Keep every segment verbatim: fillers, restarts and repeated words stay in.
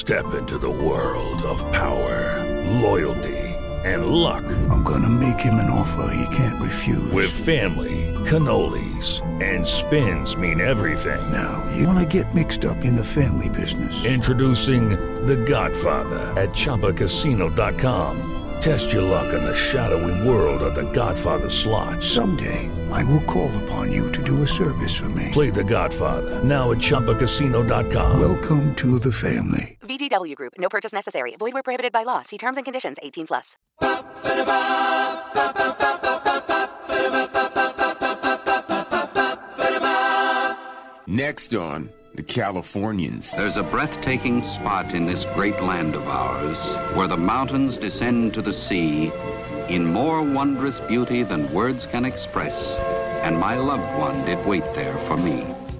Step into the world of power, loyalty, and luck. I'm gonna make him an offer he can't refuse. With family, cannolis, and spins mean everything. Now, you wanna get mixed up in the family business. Introducing The Godfather at Chumba Casino dot com. Test your luck in the shadowy world of The Godfather slot. Someday, I will call upon you to do a service for me. Play The Godfather, now at Chumba Casino dot com. Welcome to the family. V G W Group. No purchase necessary. Void where prohibited by law. See terms and conditions. eighteen plus. Next on The Californians. There's a breathtaking spot in this great land of ours where the mountains descend to the sea in more wondrous beauty than words can express, and my loved one did wait there for me.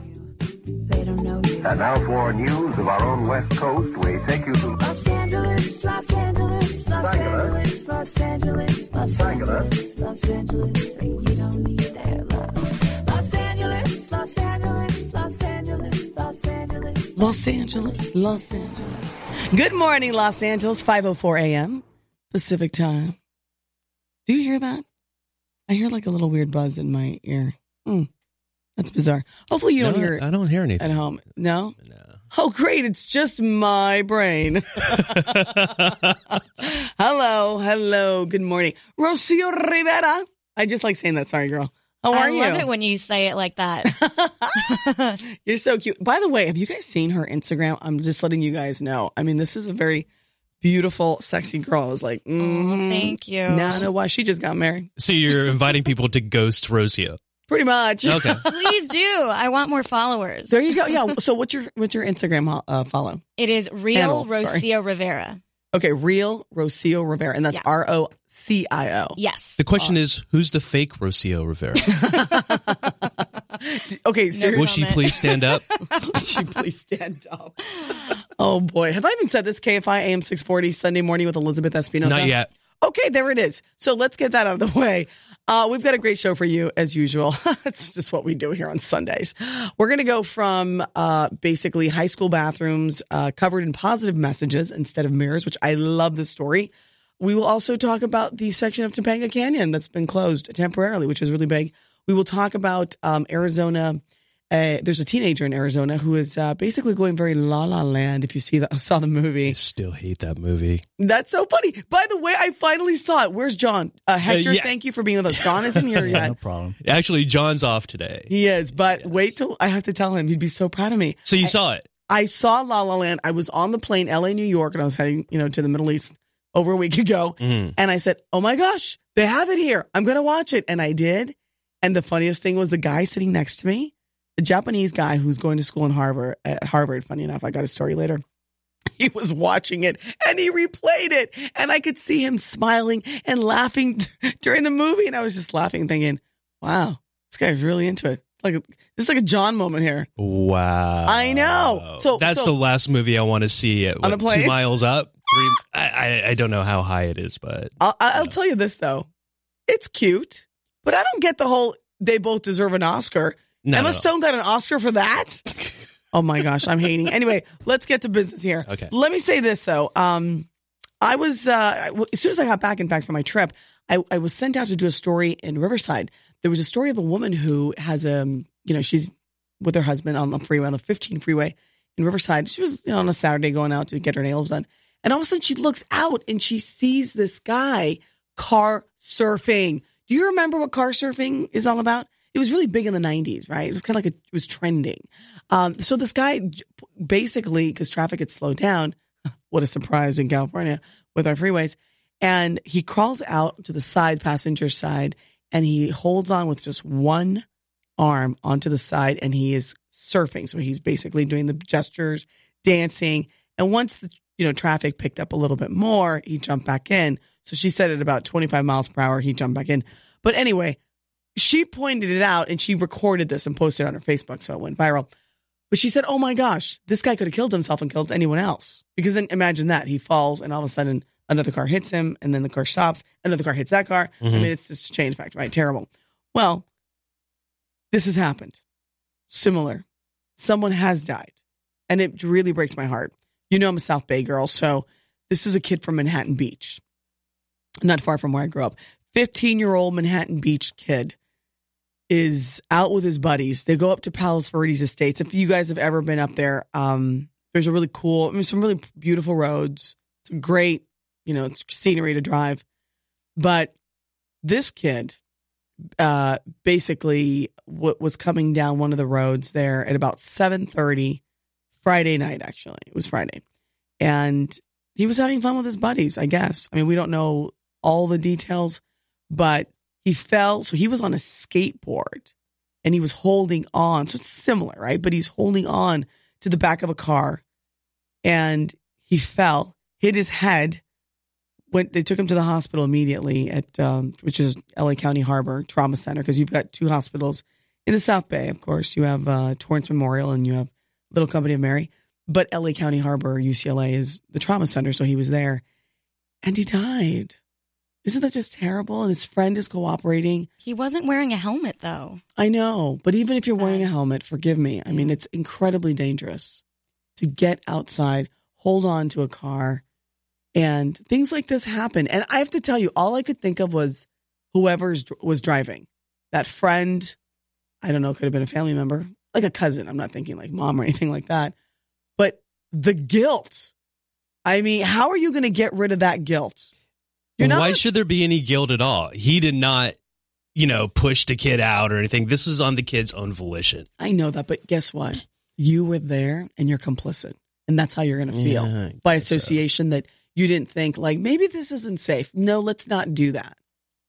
And now for news of our own West Coast, we take you to Los Angeles, Los Angeles, Los Angeles, Los Angeles, Los Angeles, Los Angeles, you don't need their love. Los Angeles, Los Angeles, Los Angeles, Los Angeles. Los Angeles, Los Angeles. Good morning, Los Angeles, five oh four a.m. Pacific time. Do you hear that? I hear like a little weird buzz in my ear. Mm, that's bizarre. Hopefully you no, don't hear it I don't hear anything. at home. No? No. Oh, great. It's just my brain. Hello. Hello. Good morning. Rocio Rivera. I just like saying that. Sorry, girl. How are I you? I love it when you say it like that. You're so cute. By the way, have you guys seen her Instagram? I'm just letting you guys know. I mean, this is a very beautiful, sexy girl. I was like, mm, oh, thank you. Now I know why she just got married. So you're inviting people to ghost Rocio. Pretty much. Okay. Please do. I want more followers. There you go. Yeah. So what's your what's your Instagram uh, follow? It is Real Handle, Rocio Rivera. Okay, Real Rocio Rivera, and that's Yeah. R O C I O. Yes. The question is, who's the fake Rocio Rivera? Okay, seriously. Will she please stand up? Will she please stand up? Oh boy, have I even said this? K F I A M six forty Sunday morning with Elizabeth Espinosa. Not yet. Okay, there it is. So let's get that out of the way. Uh, we've got a great show for you, as usual. It's just what we do here on Sundays. We're going to go from uh, basically high school bathrooms uh, covered in positive messages instead of mirrors, which I love this story. We will also talk about the section of Topanga Canyon that's been closed temporarily, which is really big. We will talk about um, Arizona. Uh, there's a teenager in Arizona who is uh, basically going very La La Land. If you see the, saw the movie, I still hate that movie. That's so funny. By the way, I finally saw it. Where's John? Uh, Hector, Uh, yeah. Thank you for being with us. John isn't here yet. No problem. Actually, John's off today. He is, but Yes. wait till I have to tell him. He'd be so proud of me. So you I, saw it? I saw La La Land. I was on the plane, L A, New York, and I was heading, you know, to the Middle East over a week ago. Mm. And I said, "Oh my gosh, they have it here. I'm going to watch it." And I did. And the funniest thing was the guy sitting next to me, the Japanese guy who's going to school in Harvard. At Harvard, funny enough, I got a story later. He was watching it and he replayed it, and I could see him smiling and laughing during the movie. And I was just laughing, thinking, "Wow, this guy's really into it." Like this is like a John moment here. Wow. I know. So that's so, the last movie I want to see at On a what, plane? two miles up. Three, I, I I don't know how high it is, but I'll, I'll Yeah. tell you this though, it's cute, but I don't get the whole they both deserve an Oscar. no, Emma no, no. Stone got an Oscar for that. Oh my gosh, I'm hating. Anyway, let's get to business here. Okay. Let me say this though. Um, I was uh, as soon as I got back, in fact, from my trip, I, I was sent out to do a story in Riverside. There was a story of a woman who has a, um, you know, she's with her husband on the freeway, on the fifteen freeway in Riverside. She was, you know, on a Saturday going out to get her nails done, and all of a sudden she looks out and she sees this guy car surfing. Do you remember what car surfing is all about? It was really big in the nineties, right? It was kind of like a, it was trending. Um, so this guy basically, because traffic had slowed down, what a surprise in California with our freeways, and he crawls out to the side, passenger side, and he holds on with just one arm onto the side, and he is surfing. So he's basically doing the gestures, dancing, and once the you know traffic picked up a little bit more, he jumped back in. So she said at about twenty-five miles per hour, he jumped back in. But anyway, she pointed it out and she recorded this and posted it on her Facebook, so it went viral. But she said, "Oh my gosh, this guy could have killed himself and killed anyone else." Because then imagine that. He falls and all of a sudden another car hits him and then the car stops. Another car hits that car. Mm-hmm. I mean, it's just a chain effect, right? Terrible. Well, this has happened. Similar. Someone has died. And it really breaks my heart. you know I'm a South Bay girl, so this is a kid from Manhattan Beach, not far from where I grew up. fifteen-year-old Manhattan Beach kid is out with his buddies. They go up to Palos Verdes Estates. If you guys have ever been up there, um, there's a really cool, I mean, some really beautiful roads. It's great, you know, it's scenery to drive. But this kid uh, basically w- was coming down one of the roads there at about seven thirty Friday night, actually. It was Friday. And he was having fun with his buddies, I guess. I mean, we don't know all the details, but he fell. So he was on a skateboard and he was holding on. So it's similar, right? But he's holding on to the back of a car and he fell, hit his head. Went, they took him to the hospital immediately at, um, which is L A County Harbor Trauma Center, because you've got two hospitals in the South Bay. Of course, you have uh, Torrance Memorial and you have Little Company of Mary. But L A County Harbor, U C L A, is the trauma center, so he was there. And he died. Isn't that just terrible? And his friend is cooperating. He wasn't wearing a helmet, though. I know. But even if you're Sad. wearing a helmet, forgive me. I Yeah. mean, it's incredibly dangerous to get outside, hold on to a car, and things like this happen. And I have to tell you, all I could think of was whoever was driving. That friend, I don't know, could have been a family member, like a cousin. I'm not thinking like mom or anything like that. But the guilt. I mean, how are you going to get rid of that guilt? You're Why not- should there be any guilt at all? He did not, you know, push the kid out or anything. This is on the kid's own volition. I know that, but guess what? You were there and you're complicit. And that's how you're going to feel. Yeah, I by guess so. association that you didn't think, like, maybe this isn't safe. No, let's not do that.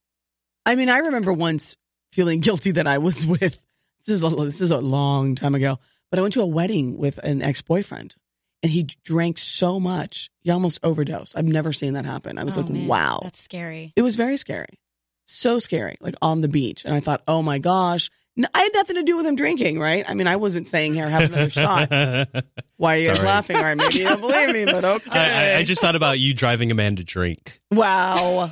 I mean, I remember once feeling guilty that I was with, this is a, this is a long time ago, but I went to a wedding with an ex-boyfriend and he drank so much, he almost overdosed. I've never seen that happen. I was Oh, like, man, wow. That's scary. It was very scary. So scary, like on the beach. And I thought, oh my gosh, no, I had nothing to do with him drinking, right? I mean, I wasn't saying, here, have another shot. Why are you guys Sorry. laughing? All right, maybe you don't believe me, but okay. I, I, I just thought about you driving a man to drink. Wow.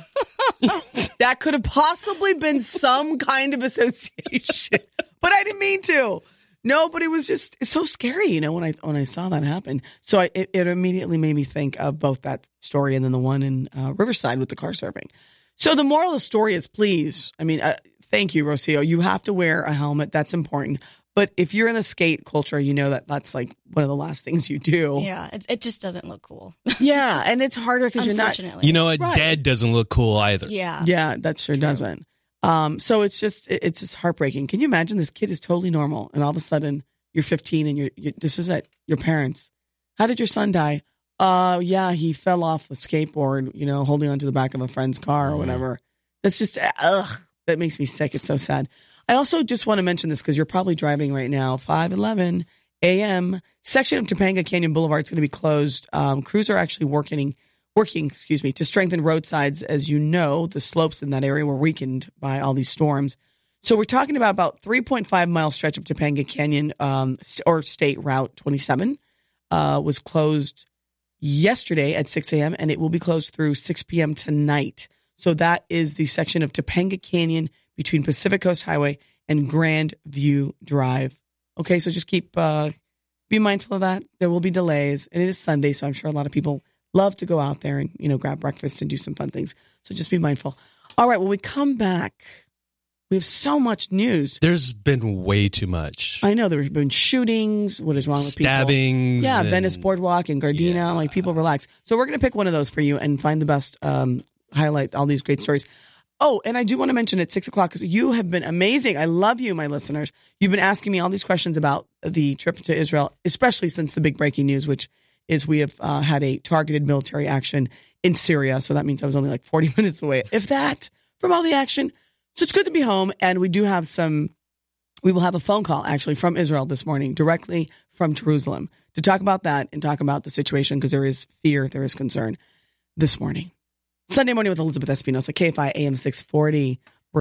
That could have possibly been some kind of association, but I didn't mean to. No, but it was just it's so scary, you know, when I when I saw that happen. So I, it, it immediately made me think of both that story and then the one in uh, Riverside with the car surfing. So the moral of the story is, please, I mean, uh, thank you, Rocio. You have to wear a helmet. That's important. But if you're in the skate culture, you know that that's like one of the last things you do. Yeah, it, it just doesn't look cool. Yeah, and it's harder because you're not. Unfortunately. You know what? Right. Dead doesn't look cool either. Yeah. Yeah, that sure doesn't. Um, so it's just it- it's just heartbreaking. Can you imagine this kid is totally normal, and all of a sudden you're fifteen, and you're, you're this is it. Your parents. How did your son die? Uh, yeah, he fell off the skateboard. You know, holding onto the back of a friend's car or whatever. That's just ugh. That makes me sick. It's so sad. I also just want to mention this because you're probably driving right now. five eleven a.m. section of Topanga Canyon Boulevard is going to be closed. Um, crews are actually working. Working, excuse me, to strengthen roadsides. As you know, the slopes in that area were weakened by all these storms. So we're talking about about three point five mile stretch of Topanga Canyon um, st- or State Route twenty-seven uh, was closed yesterday at six a.m. and it will be closed through six p.m. tonight. So that is the section of Topanga Canyon between Pacific Coast Highway and Grand View Drive. Okay, so just keep uh, be mindful of that. There will be delays, and it is Sunday, so I'm sure a lot of people love to go out there and, you know, grab breakfast and do some fun things. So just be mindful. All right, when we come back, we have so much news. There's been way too much. I know there have been shootings. What is wrong with people? Stabbings. Yeah, and- Venice Boardwalk and Gardena. Yeah. Like, people relax. So we're going to pick one of those for you and find the best, um, highlight all these great stories. Oh, and I do want to mention at six o'clock, because you have been amazing. I love you, my listeners. You've been asking me all these questions about the trip to Israel, especially since the big breaking news, which is we have uh, had a targeted military action in Syria. So that means I was only like forty minutes away, if that, from all the action. So it's good to be home. And we do have some, we will have a phone call actually from Israel this morning, directly from Jerusalem, to talk about that and talk about the situation, because there is fear, there is concern this morning. Sunday Morning with Elizabeth Espinosa, K F I A M six forty. We're-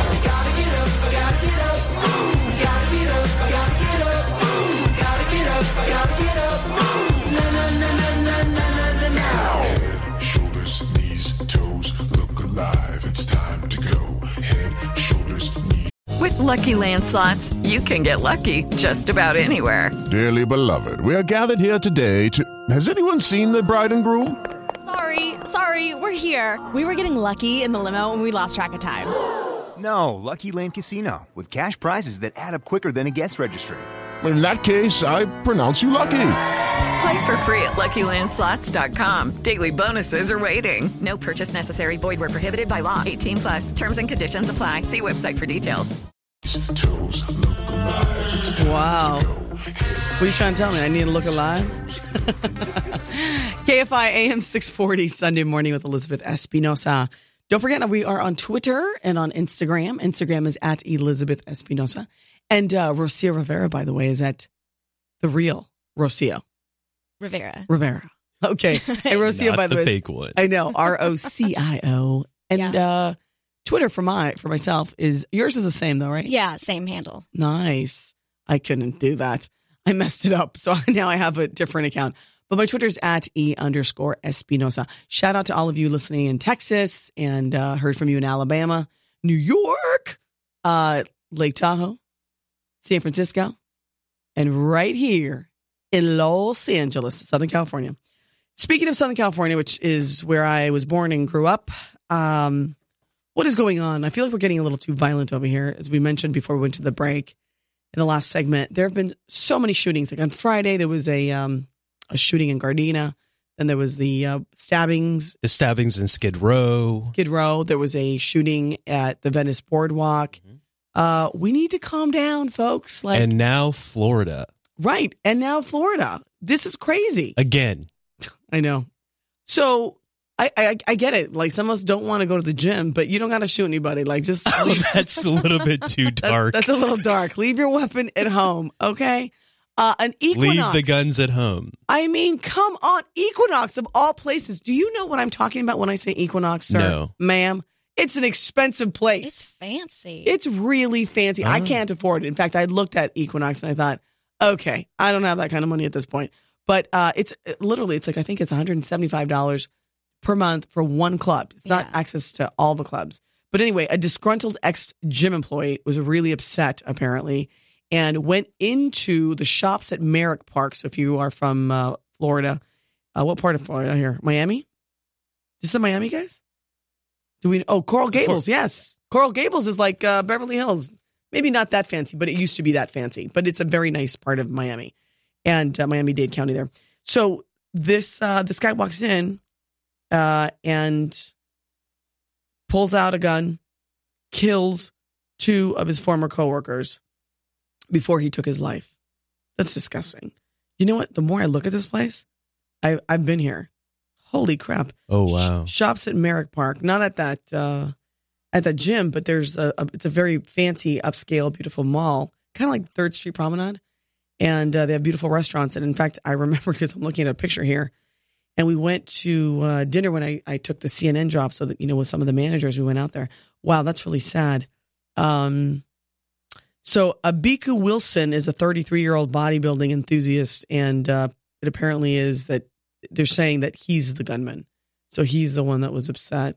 Shoulders, knees, toes, look alive. It's time to go. Head, shoulders, knees. With Lucky Land Slots, you can get lucky just about anywhere. Dearly beloved, we are gathered here today to... Has anyone seen the bride and groom? Sorry, sorry, we're here. We were getting lucky in the limo and we lost track of time. No, Lucky Land Casino, with cash prizes that add up quicker than a guest registry. In that case, I pronounce you lucky. Play for free at Lucky Land Slots dot com. Daily bonuses are waiting. No purchase necessary. Void where prohibited by law. eighteen plus. Terms and conditions apply. See website for details. Toes look alive. It's time Wow. to go. What are you trying to tell me? I need to look alive? K F I A M six forty, Sunday morning with Elizabeth Espinosa. Don't forget, we are on Twitter and on Instagram. Instagram is at Elizabeth Espinosa. And uh, Rocio Rivera, by the way, is at The Real Rocio Rivera. Rivera. Okay. And Rocio, Not by the, the way. fake one. I know. R O C I O. And Yeah. uh, Twitter for my for myself is, yours is the same though, right? Yeah, same handle. Nice. I couldn't do that. I messed it up. So now I have a different account. But my Twitter's at E underscore Espinosa. Shout out to all of you listening in Texas and uh, heard from you in Alabama, New York, uh, Lake Tahoe, San Francisco, and right here in Los Angeles, Southern California. Speaking of Southern California, which is where I was born and grew up, um, what is going on? I feel like we're getting a little too violent over here. As we mentioned before we went to the break in the last segment, there have been so many shootings. Like on Friday, there was a um, a shooting in Gardena. Then there was the uh, stabbings. The stabbings in Skid Row. Skid Row. There was a shooting at the Venice Boardwalk. Mm-hmm. Uh, we need to calm down, folks. Like, and now Florida. Right. And now Florida. This is crazy. Again. I know. So I, I I get it. Like, some of us don't want to go to the gym, but you don't got to shoot anybody. Like, just oh, that's a little bit too dark. That's, that's a little dark. Leave your weapon at home, okay? Uh, an Equinox. Leave the guns at home. I mean, come on. Equinox of all places. Do you know what I'm talking about when I say Equinox, sir? No. Ma'am. It's an expensive place. It's fancy. It's really fancy. Oh. I can't afford it. In fact, I looked at Equinox and I thought, okay, I don't have that kind of money at this point. But uh, it's literally, it's like, I think it's one hundred seventy-five dollars per month for one club. It's not Yeah. access to all the clubs. But anyway, a disgruntled ex-gym employee was really upset, apparently, and went into the shops at Merrick Park. So if you are from uh, Florida, uh, what part of Florida here? Miami? Is it Miami, guys? Do we? Oh, Coral Gables. Yes. Coral Gables is like uh, Beverly Hills. Maybe not that fancy, but it used to be that fancy. But it's a very nice part of Miami and uh, Miami-Dade County there. So this uh, this guy walks in uh, and pulls out a gun, kills two of his former coworkers before he took his life. That's disgusting. You know what? The more I look at this place, I, I've been here. Holy crap. Oh, wow. Sh- shops at Merrick Park, not at that uh, at that gym, but there's a, a it's a very fancy, upscale, beautiful mall, kind of like Third Street Promenade. And uh, they have beautiful restaurants. And in fact, I remember because I'm looking at a picture here. And we went to uh, dinner when I, I took the C N N job. So that, you know, with some of the managers, we went out there. Wow, that's really sad. Um, so Abiku Wilson is a thirty-three-year-old bodybuilding enthusiast. And uh, it apparently is that they're saying that he's the gunman. So he's the one that was upset.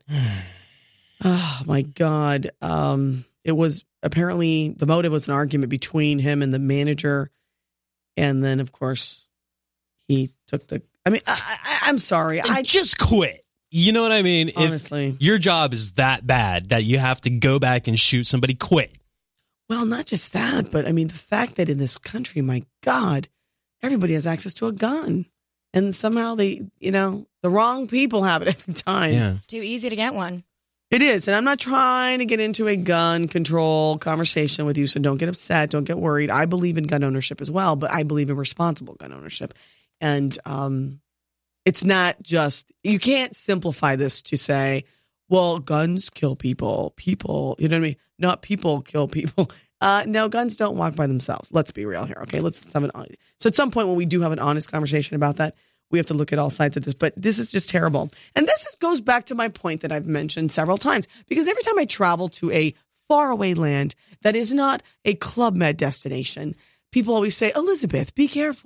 Oh, my God. Um, it was apparently the motive was an argument between him and the manager. And then, of course, he took the. I mean, I, I, I'm sorry. I just quit. You know what I mean? Honestly. If your job is that bad that you have to go back and shoot somebody, quit. Well, not just that, but I mean, the fact that in this country, my God, everybody has access to a gun. And somehow they, you know, the wrong people have it every time. Yeah. It's too easy to get one. It is. And I'm not trying to get into a gun control conversation with you. So don't get upset. Don't get worried. I believe in gun ownership as well, but I believe in responsible gun ownership. And um, it's not just, you can't simplify this to say, well, guns kill people. People, you know what I mean? Not people kill people. Uh, no, guns don't walk by themselves. Let's be real here. Okay. Let's have an, so at some point when we do have an honest conversation about that, we have to look at all sides of this, but this is just terrible. And this is, goes back to my point that I've mentioned several times, because every time I travel to a faraway land that is not a Club Med destination, people always say, Elizabeth, be careful.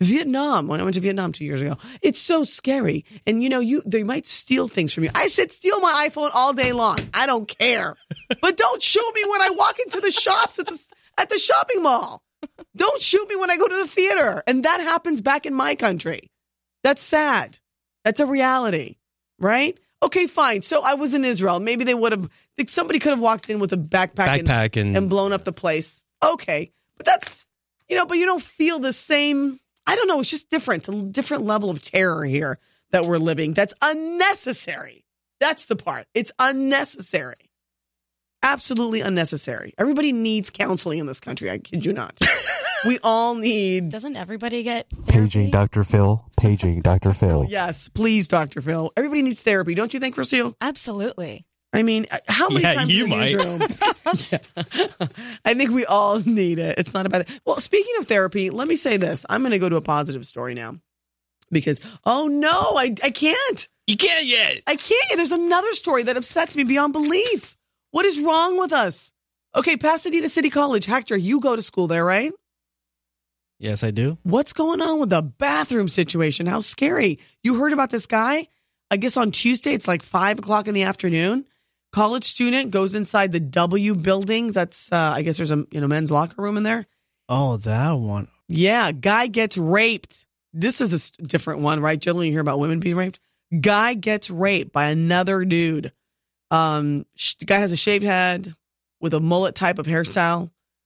Vietnam, when I went to Vietnam two years ago, it's so scary. And, you know, you they might steal things from you. I said, steal my iPhone all day long. I don't care. But don't shoot me when I walk into the shops at the, at the shopping mall. Don't shoot me when I go to the theater. And that happens back in my country. That's sad. That's a reality, right? Okay, fine. So I was in Israel. Maybe they would have, like somebody could have walked in with a backpack, Backpack and, and- and blown up the place. Okay. But that's, you know, but you don't feel the same. I don't know. It's just different. It's a different level of terror here that we're living. That's unnecessary. That's the part. It's unnecessary. Absolutely unnecessary. Everybody needs counseling in this country. I kid you not. We all need. Doesn't everybody get Paging Doctor Phil. Paging Doctor Phil. Yes, please, Doctor Phil. Everybody needs therapy. Don't you think, Rocio? Absolutely. I mean, how many Yeah, times you in the might. newsroom? Yeah. I think we all need it. It's not about it. Well, speaking of therapy, let me say this. I'm going to go to a positive story now because, oh no, I, I can't. You can't yet. I can't yet. There's another story that upsets me beyond belief. What is wrong with us? Okay, Pasadena City College. Hector, you go to school there, right? Yes, I do. What's going on with the bathroom situation? How scary. You heard about this guy? I guess on Tuesday, it's like five o'clock in the afternoon. College student goes inside the W building. That's, uh, I guess there's a you know men's locker room in there. Oh, that one. Yeah, guy gets raped. This is a s- different one, right? Generally, you hear about women being raped. Guy gets raped by another dude. Um, sh- the guy has a shaved head with a mullet type of hairstyle.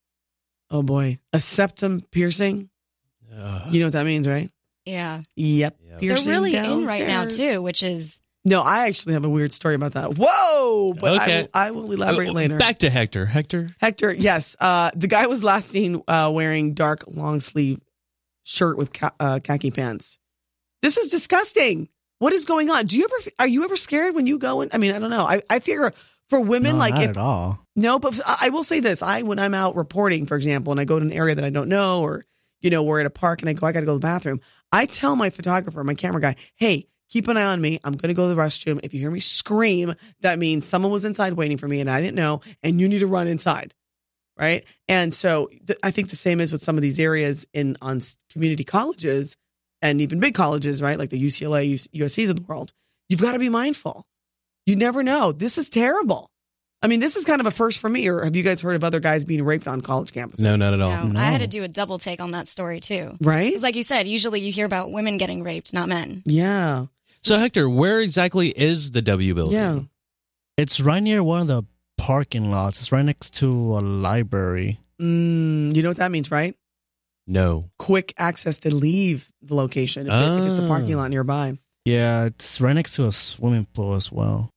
Oh boy, a septum piercing. Uh, You know what that means, right? Yeah. Yep. They're Piercing really in right now, downstairs. too, which is. No, I actually have a weird story about that. Whoa! But Okay. I, will, I will elaborate Oh, later. Back to Hector. Hector. Hector, yes. Uh, the guy was last seen uh, wearing dark long sleeve shirt with ca- uh, khaki pants. This is disgusting. What is going on? Do you ever are you ever scared when you go in? I mean, I don't know. I, I figure for women, No, like not if at all. no, but I, I will say this: I when I'm out reporting, for example, and I go to an area that I don't know, or you know, we're at a park and I go, I got to go to the bathroom. I tell my photographer, my camera guy, hey, keep an eye on me. I'm going to go to the restroom. If you hear me scream, that means someone was inside waiting for me and I didn't know, and you need to run inside. Right. And so th- I think the same is with some of these areas in on s- community colleges and even big colleges, right? Like the U C L A, U S Cs of the world. You've got to be mindful. You never know. This is terrible. I mean, this is kind of a first for me. Or have you guys heard of other guys being raped on college campuses? No, not at all. No, I had to do a double take on that story, too. Right? It's like you said, usually you hear about women getting raped, not men. Yeah. So, Hector, where exactly is the W building? Yeah. It's right near one of the parking lots. It's right next to a library. Mm, you know what that means, right? No. Quick access to leave the location if, it, if it's a parking Ah. lot nearby. Yeah, it's right next to a swimming pool as well.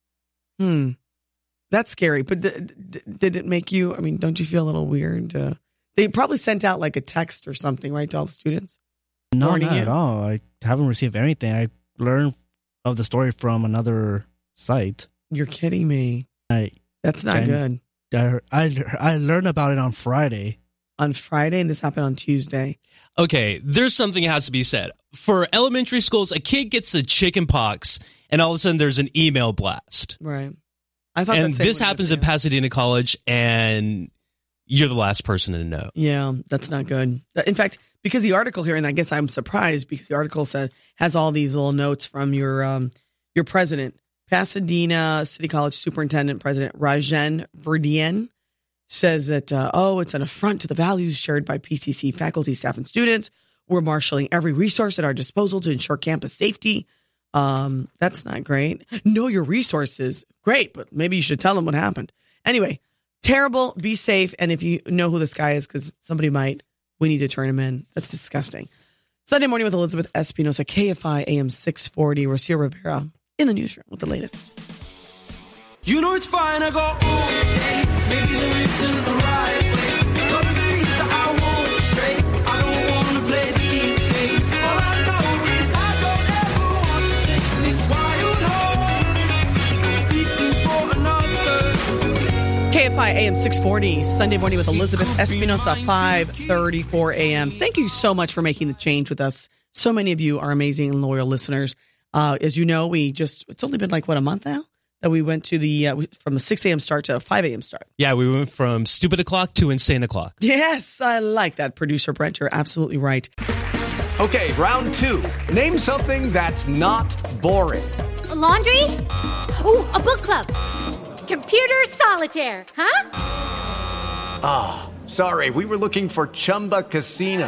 Hmm. That's scary. But d- d- did it make you, I mean, don't you feel a little weird? Uh, they probably sent out like a text or something, right, to all the students? No, Warning not you? at all. I haven't received anything. I learned of the story from another site. You're kidding me. I That's not and good. I, I I learned about it on Friday. On Friday, and this happened on Tuesday. Okay, there's something that has to be said. For elementary schools, a kid gets the chicken pox, and all of a sudden there's an email blast. Right. I thought And that same this would happens happen, at Pasadena College, and you're the last person to know. Yeah, that's not good. In fact, because the article here, and I guess I'm surprised because the article says has all these little notes from your um, your president, Pasadena City College Superintendent President Rajen Verdian, says that uh, oh, it's an affront to the values shared by P C C faculty, staff, and students. We're marshaling every resource at our disposal to ensure campus safety. Um, that's not great. Know your resources, great, but maybe you should tell them what happened. Anyway, terrible. Be safe, and if you know who this guy is, because somebody might, we need to turn him in. That's disgusting. Sunday morning with Elizabeth Espinosa, K F I A M six forty. Rocio Rivera in the newsroom with the latest. You know it's fine, I go, ooh, maybe there isn't a right way. Gotta believe that I won't stray. I don't wanna play these games. All I know is I don't ever want to take this wild home. Beating for another. K F I A M six forty, Sunday morning with Elizabeth Espinosa, five thirty-four a.m. Thank you so much for making the change with us. So many of you are amazing and loyal listeners. Uh, as you know, we just, it's only been like, what, a month now? That we went to the, uh, from a six a.m. start to a five a.m. start. Yeah, we went from stupid o'clock to insane o'clock. Yes, I like that, producer Brent. You're absolutely right. Okay, round two. Name something that's not boring. A laundry? Ooh, a book club. Computer solitaire, huh? Ah, oh, sorry, we were looking for Chumba Casino.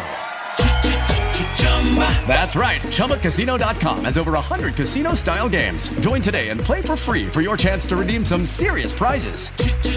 That's right, Chumba Casino dot com has over one hundred casino-style games. Join today and play for free for your chance to redeem some serious prizes.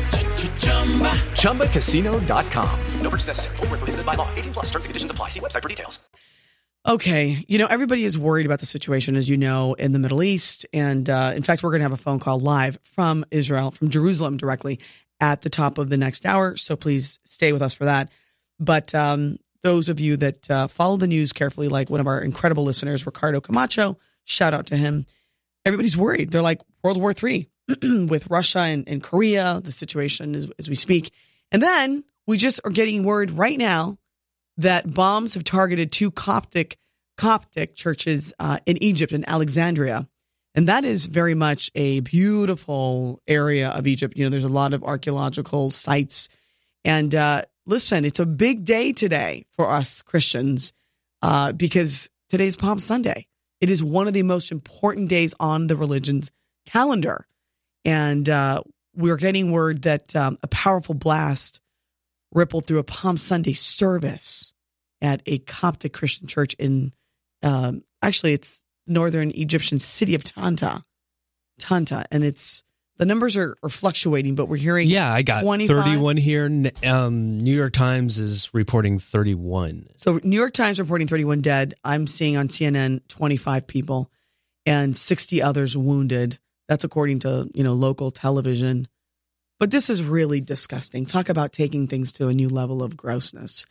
Chumba Casino dot com. No purchase necessary. Void where prohibited by law. eighteen plus terms and conditions apply. See website for details. Okay. You know, everybody is worried about the situation, as you know, in the Middle East. And uh, in fact, we're going to have a phone call live from Israel, from Jerusalem directly at the top of the next hour. So please stay with us for that. But um, those of you that uh, follow the news carefully, like one of our incredible listeners, Ricardo Camacho, shout out to him. Everybody's worried. They're like World War Three with Russia and, and Korea, the situation as, as we speak. And then we just are getting word right now that bombs have targeted two Coptic Coptic churches uh, in Egypt, in Alexandria. And that is very much a beautiful area of Egypt. You know, there's a lot of archaeological sites. And uh, listen, it's a big day today for us Christians uh, because today's Palm Sunday. It is one of the most important days on the religion's calendar. And uh, we're getting word that um, a powerful blast rippled through a Palm Sunday service at a Coptic Christian church in, um, actually, it's northern Egyptian city of Tanta. Tanta. And it's, the numbers are, are fluctuating, but we're hearing Yeah, I got twenty-five thirty-one here. Um, New York Times is reporting thirty-one. So New York Times reporting thirty-one dead. I'm seeing on C N N twenty-five people and sixty others wounded. That's according to, you know, local television. But this is really disgusting. Talk about taking things to a new level of grossness.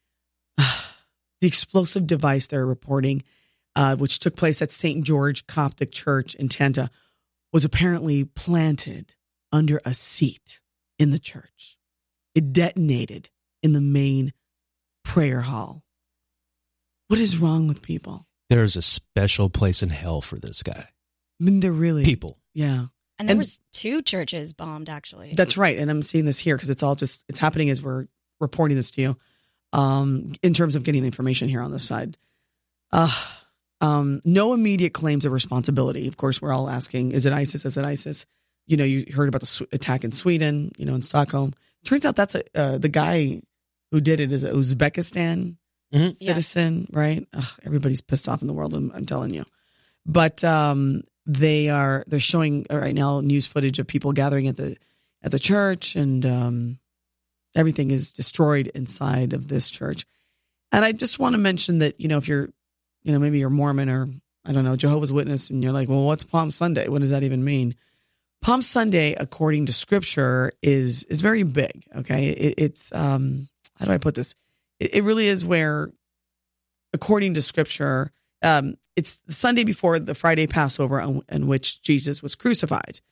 The explosive device they're reporting, uh, which took place at Saint George Coptic Church in Tanta, was apparently planted under a seat in the church. It detonated in the main prayer hall. What is wrong with people? There's a special place in hell for this guy. I mean, they're really... People. Yeah. And there and, was two churches bombed, actually. That's right. And I'm seeing this here because it's all just, it's happening as we're reporting this to you um, in terms of getting the information here on this side. Uh, um, no immediate claims of responsibility. Of course, we're all asking, is it ISIS? Is it ISIS? You know, you heard about the sw- attack in Sweden, you know, in Stockholm. Turns out that's a, uh, the guy who did it is an Uzbekistan mm-hmm. citizen, yes. right? Ugh, everybody's pissed off in the world, I'm, I'm telling you. But um, they are they're showing right now news footage of people gathering at the at the church, and um, everything is destroyed inside of this church. And I just want to mention that, you know, if you're, you know, maybe you're Mormon or I don't know, Jehovah's Witness, and you're like, well, what's Palm Sunday? What does that even mean? Palm Sunday, according to Scripture, is is very big. Okay, it, it's um, how do I put this? It, it really is where, according to Scripture, um, it's the Sunday before the Friday Passover, on, in which Jesus was crucified,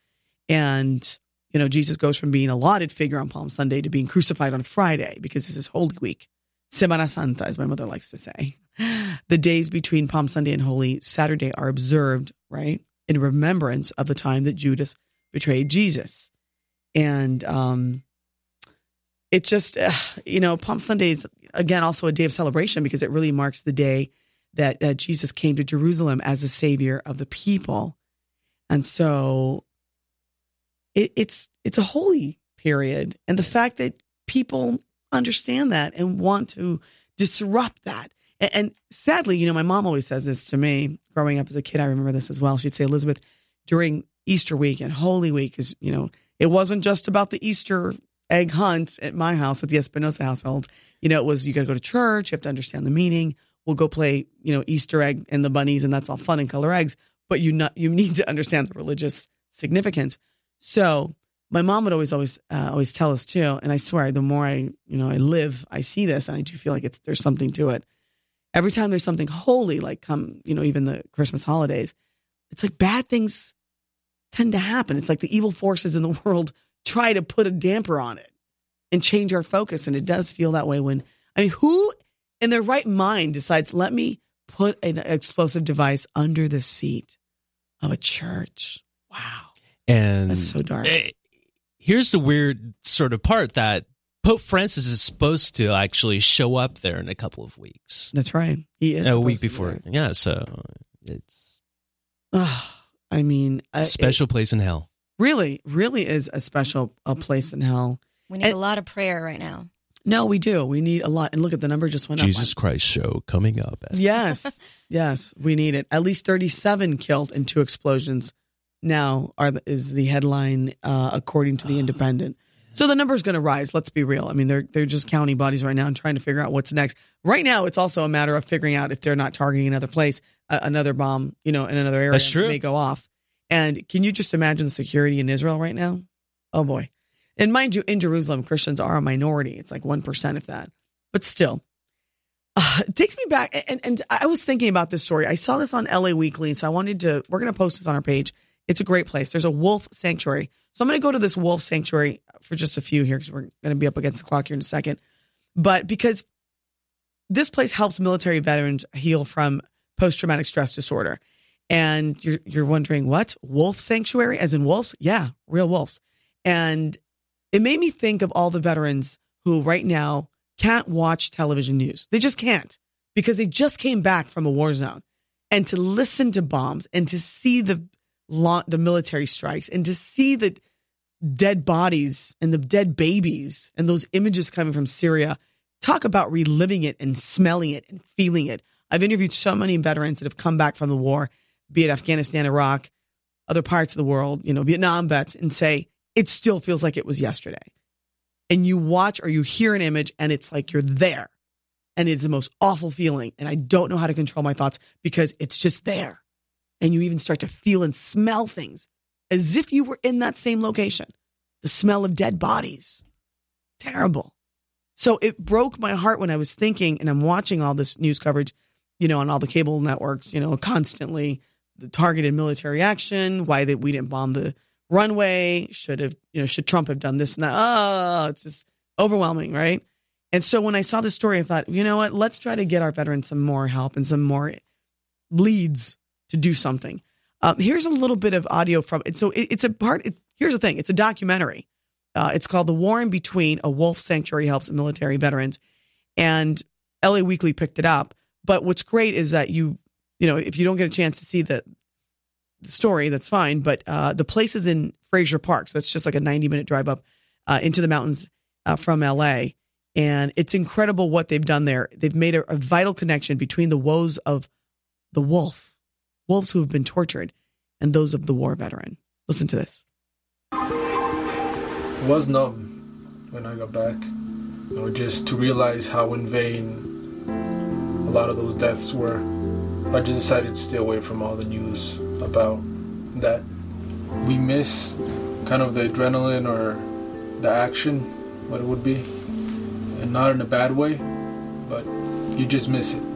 and you know Jesus goes from being a lauded figure on Palm Sunday to being crucified on Friday because this is Holy Week, Semana Santa, as my mother likes to say. The days between Palm Sunday and Holy Saturday are observed, right, in remembrance of the time that Judas betrayed Jesus. And um, it just, uh, you know, Palm Sunday is, again, also a day of celebration because it really marks the day that uh, Jesus came to Jerusalem as a savior of the people. And so it, it's it's a holy period. And the fact that people understand that and want to disrupt that. And, and sadly, you know, my mom always says this to me growing up as a kid. I remember this as well. She'd say, Elizabeth, during Easter week and Holy Week, is, you know, it wasn't just about the Easter egg hunt at my house, at the Espinosa household. You know, it was, you got to go to church, you have to understand the meaning. We'll go play, you know, Easter egg and the bunnies, and that's all fun and color eggs. But you not, you need to understand the religious significance. So my mom would always, always, uh, always tell us too. And I swear, the more I, you know, I live, I see this, and I do feel like it's there's something to it. Every time there's something holy, like come, you know, even the Christmas holidays, it's like bad things tend to happen. It's like the evil forces in the world try to put a damper on it and change our focus. And it does feel that way when, I mean, who in their right mind decides, let me put an explosive device under the seat of a church? Wow. And that's so dark. Here's the weird sort of part that Pope Francis is supposed to actually show up there in a couple of weeks. That's right. He is a week supposed to be before. there. Yeah, so it's I mean, uh, special it place in hell. really, really is a special a place in hell. We need And- a lot of prayer right now. No, we do. We need a lot. And look at the number just went Jesus up. Christ show coming up. At- Yes, yes, we need it. At least thirty-seven killed in two explosions. Now are the, is the headline uh, according to the Independent. So the number is going to rise. Let's be real. I mean, they're they're just counting bodies right now and trying to figure out what's next. Right now, it's also a matter of figuring out if they're not targeting another place, uh, another bomb, you know, in another area That's true. may go off. And can you just imagine the security in Israel right now? Oh boy. And mind you, in Jerusalem, Christians are a minority. It's like one percent of that. But still, uh, it takes me back. And, and I was thinking about this story. I saw this on L A Weekly. And so I wanted to, we're going to post this on our page. It's a great place. There's a wolf sanctuary. So I'm going to go to this wolf sanctuary for just a few here because we're going to be up against the clock here in a second. But because this place helps military veterans heal from post-traumatic stress disorder. And you're you're wondering, what? Wolf sanctuary as in wolves? Yeah, real wolves. And it made me think of all the veterans who right now can't watch television news. They just can't because they just came back from a war zone. And to listen to bombs and to see the the military strikes and to see the dead bodies and the dead babies and those images coming from Syria, talk about reliving it and smelling it and feeling it. I've interviewed so many veterans that have come back from the war, be it Afghanistan, Iraq, other parts of the world, you know, Vietnam vets, and say, it still feels like it was yesterday. And you watch or you hear an image and it's like you're there. And it's the most awful feeling. And I don't know how to control my thoughts because it's just there. And you even start to feel and smell things as if you were in that same location. The smell of dead bodies. Terrible. So it broke my heart when I was thinking, and I'm watching all this news coverage, you know, on all the cable networks, you know, constantly the targeted military action, why that we didn't bomb the runway, should have, you know, should Trump have done this and that? Oh, it's just overwhelming, right? And so when I saw this story, I thought, you know what, let's try to get our veterans some more help and some more leads to do something. Um, here's a little bit of audio from it. So it, it's a part, it, here's the thing, it's a documentary. Uh, it's called The War in Between, A Wolf Sanctuary Helps Military Veterans. And L A Weekly picked it up. But what's great is that you, you know, if you don't get a chance to see the, the story, that's fine. But uh, the place is in Fraser Park. So it's just like a ninety minute drive up uh, into the mountains uh, from L A. And it's incredible what they've done there. They've made a, a vital connection between the woes of the wolf, wolves who have been tortured, and those of the war veteran. Listen to this. It was numb when I got back. You know, just to realize how in vain a lot of those deaths were. I just decided to stay away from all the news about that. We miss kind of the adrenaline or the action, what it would be. And not in a bad way, but you just miss it.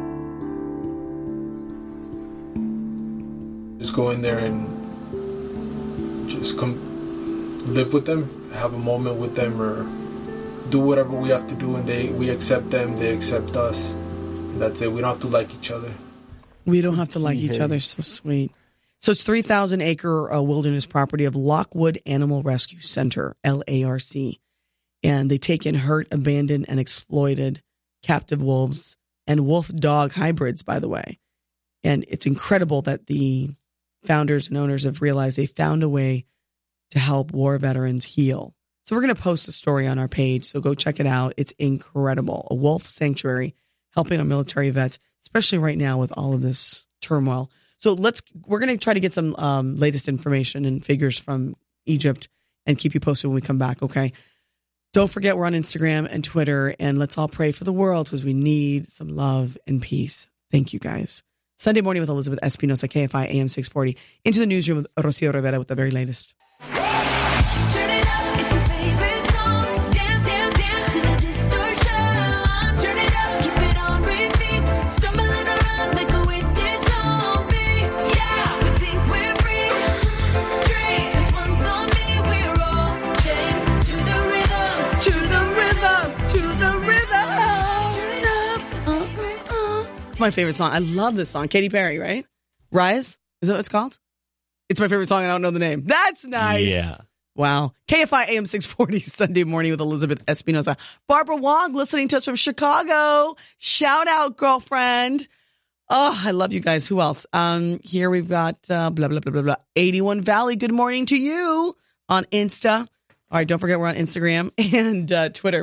Just go in there and just come live with them, have a moment with them, or do whatever we have to do, and they we accept them, they accept us. And that's it. We don't have to like each other. We don't have to like each other. So sweet. So it's three thousand acre uh, wilderness property of Lockwood Animal Rescue Center, L A R C. And they take in hurt, abandoned, and exploited captive wolves and wolf-dog hybrids, by the way. And it's incredible that the founders and owners have realized they found a way to help war veterans heal. So we're going to post a story on our page, so go check it out. It's incredible. A wolf sanctuary helping our military vets, especially right now with all of this turmoil. So let's we're going to try to get some um, latest information and figures from Egypt and keep you posted when we come back, okay? Don't forget we're on Instagram and Twitter, and let's all pray for the world because we need some love and peace. Thank you, guys. Sunday Morning with Elizabeth Espinosa, K F I A M six forty. Into the newsroom with Rocio Rivera with the very latest. My favorite song. I love this song. Katy Perry, right? Rise? Is that what it's called? It's my favorite song. I don't know the name. That's nice. Yeah. Wow. K F I A M six forty Sunday morning with Elizabeth Espinosa. Barbara Wong listening to us from Chicago. Shout out, girlfriend. Oh, I love you guys. Who else? Um, here we've got uh, blah, blah, blah, blah, blah. eighty-one Valley. Good morning to you on Insta. All right. Don't forget we're on Instagram and uh, Twitter.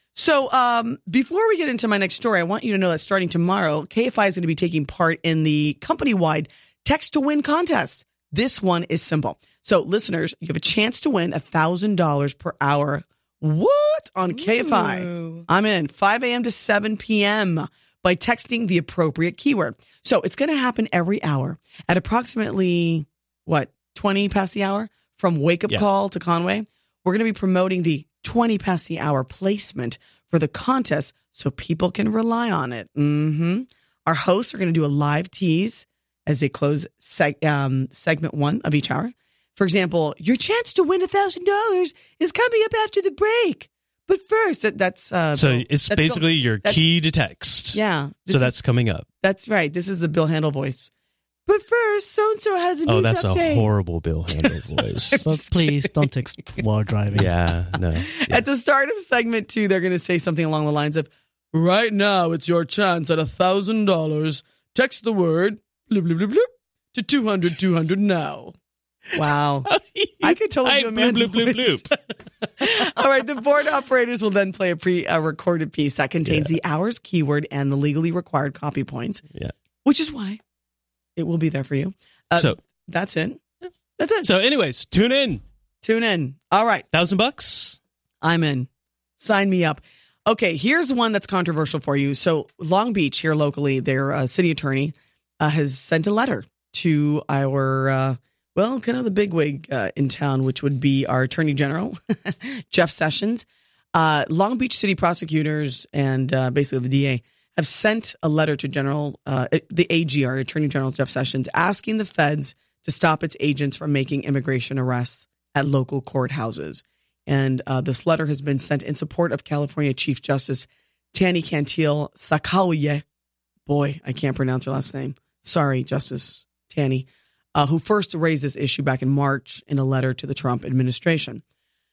So um, before we get into my next story, I want you to know that starting tomorrow, K F I is going to be taking part in the company-wide Text to Win contest. This one is simple. So listeners, you have a chance to win one thousand dollars per hour. What? On K F I. Ooh. I'm in five a.m. to seven p.m. by texting the appropriate keyword. So it's going to happen every hour at approximately, what, twenty past the hour? From Wake Up yeah. Call to Conway. We're going to be promoting the twenty past the hour placement for the contest so people can rely on it. Mm-hmm. Our hosts are going to do a live tease as they close seg- um, segment one of each hour. For example, your chance to win one thousand dollars is coming up after the break. But first, that, that's... Uh, so Bill, it's that's basically Bill, your key to text. Yeah. So that's is, coming up. That's right. This is the Bill Handel voice. But first, so-and-so has a news Oh, that's update. a horrible Bill Handel voice. So please don't text while driving. Yeah, no. Yeah. At the start of segment two, they're going to say something along the lines of, right now, it's your chance at one thousand dollars. Text the word, bloop, bloop, bloop, bloop, to two hundred, two hundred now. Wow. I could totally do a man's bloop, bloop, bloop, bloop. All right. The board operators will then play a pre-recorded piece that contains yeah. the hour's keyword and the legally required copy points. Yeah. Which is why it will be there for you. Uh, so that's it. That's it. So anyways, tune in. Tune in. All right. Thousand bucks. I'm in. Sign me up. Okay. Here's one that's controversial for you. So Long Beach here locally, their uh, city attorney uh, has sent a letter to our, uh, well, kind of the bigwig uh, in town, which would be our Attorney General, Jeff Sessions. Uh, Long Beach City prosecutors and uh, basically the D A have sent a letter to General, uh, the A G, our Attorney General Jeff Sessions, asking the feds to stop its agents from making immigration arrests at local courthouses. And uh, this letter has been sent in support of California Chief Justice Tani Cantil Sacawye. Boy, I can't pronounce her last name. Sorry, Justice Tani. Uh, who first raised this issue back in March in a letter to the Trump administration.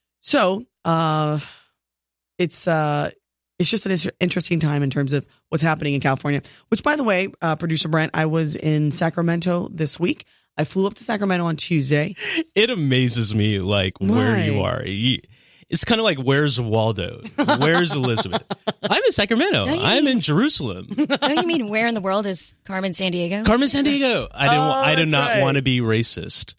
So uh, it's uh, it's just an interesting time in terms of what's happening in California, which, by the way, uh, Producer Brent, I was in Sacramento this week. I flew up to Sacramento on Tuesday. It amazes me, like, Why? where you are. You, it's kind of like, where's Waldo? Where's Elizabeth? I'm in Sacramento. I'm mean, in Jerusalem. Don't you mean where in the world is Carmen Sandiego? Carmen Sandiego. I didn't. Oh, I did not right. want to be racist.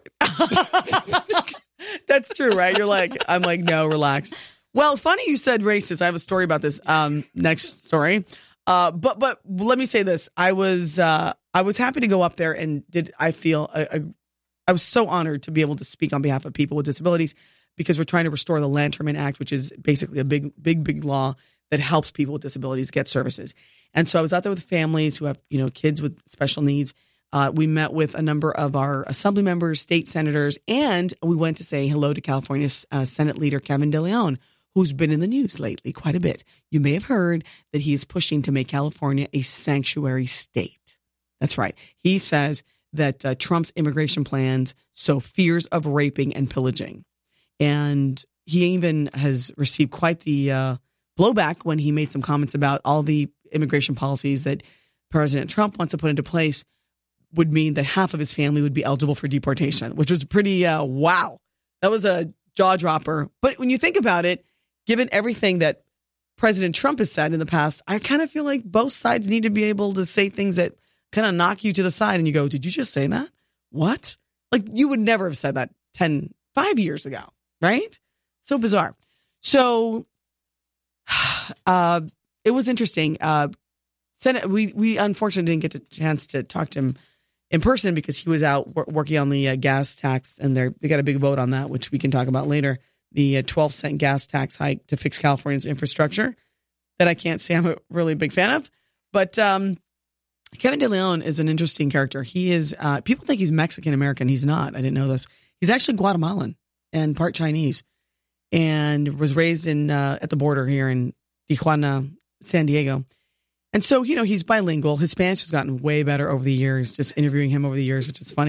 That's true, right? You're like, I'm like, no, relax. Well, funny you said racist. I have a story about this. Um, next story. Uh, but but let me say this. I was uh, I was happy to go up there, and did I feel a, a, I was so honored to be able to speak on behalf of people with disabilities, because we're trying to restore the Lanterman Act, which is basically a big, big, big law that helps people with disabilities get services. And so I was out there with families who have, you know, kids with special needs. Uh, we met with a number of our assembly members, state senators, and we went to say hello to California's uh, Senate leader, Kevin De Leon, who's been in the news lately quite a bit. You may have heard that he is pushing to make California a sanctuary state. That's right. He says that uh, Trump's immigration plans sow fears of raping and pillaging. And he even has received quite the uh, blowback when he made some comments about all the immigration policies that President Trump wants to put into place would mean that half of his family would be eligible for deportation, which was pretty, uh, wow. That was a jaw dropper. But when you think about it, given everything that President Trump has said in the past, I kind of feel like both sides need to be able to say things that kind of knock you to the side and you go, did you just say that? What? Like, you would never have said that ten, five years ago. Right? So bizarre. So uh, it was interesting. Uh, Senate, we, we unfortunately didn't get a chance to talk to him in person because he was out w- working on the uh, gas tax, and they they got a big vote on that, which we can talk about later. The uh, twelve cent gas tax hike to fix California's infrastructure that I can't say I'm a really big fan of. But um, Kevin De Leon is an interesting character. He is, uh, people think he's Mexican-American. He's not. I didn't know this. He's actually Guatemalan and part Chinese, and was raised in uh, at the border here in Tijuana, San Diego. And so, you know, he's bilingual. His Spanish has gotten way better over the years, just interviewing him over the years, which is funny.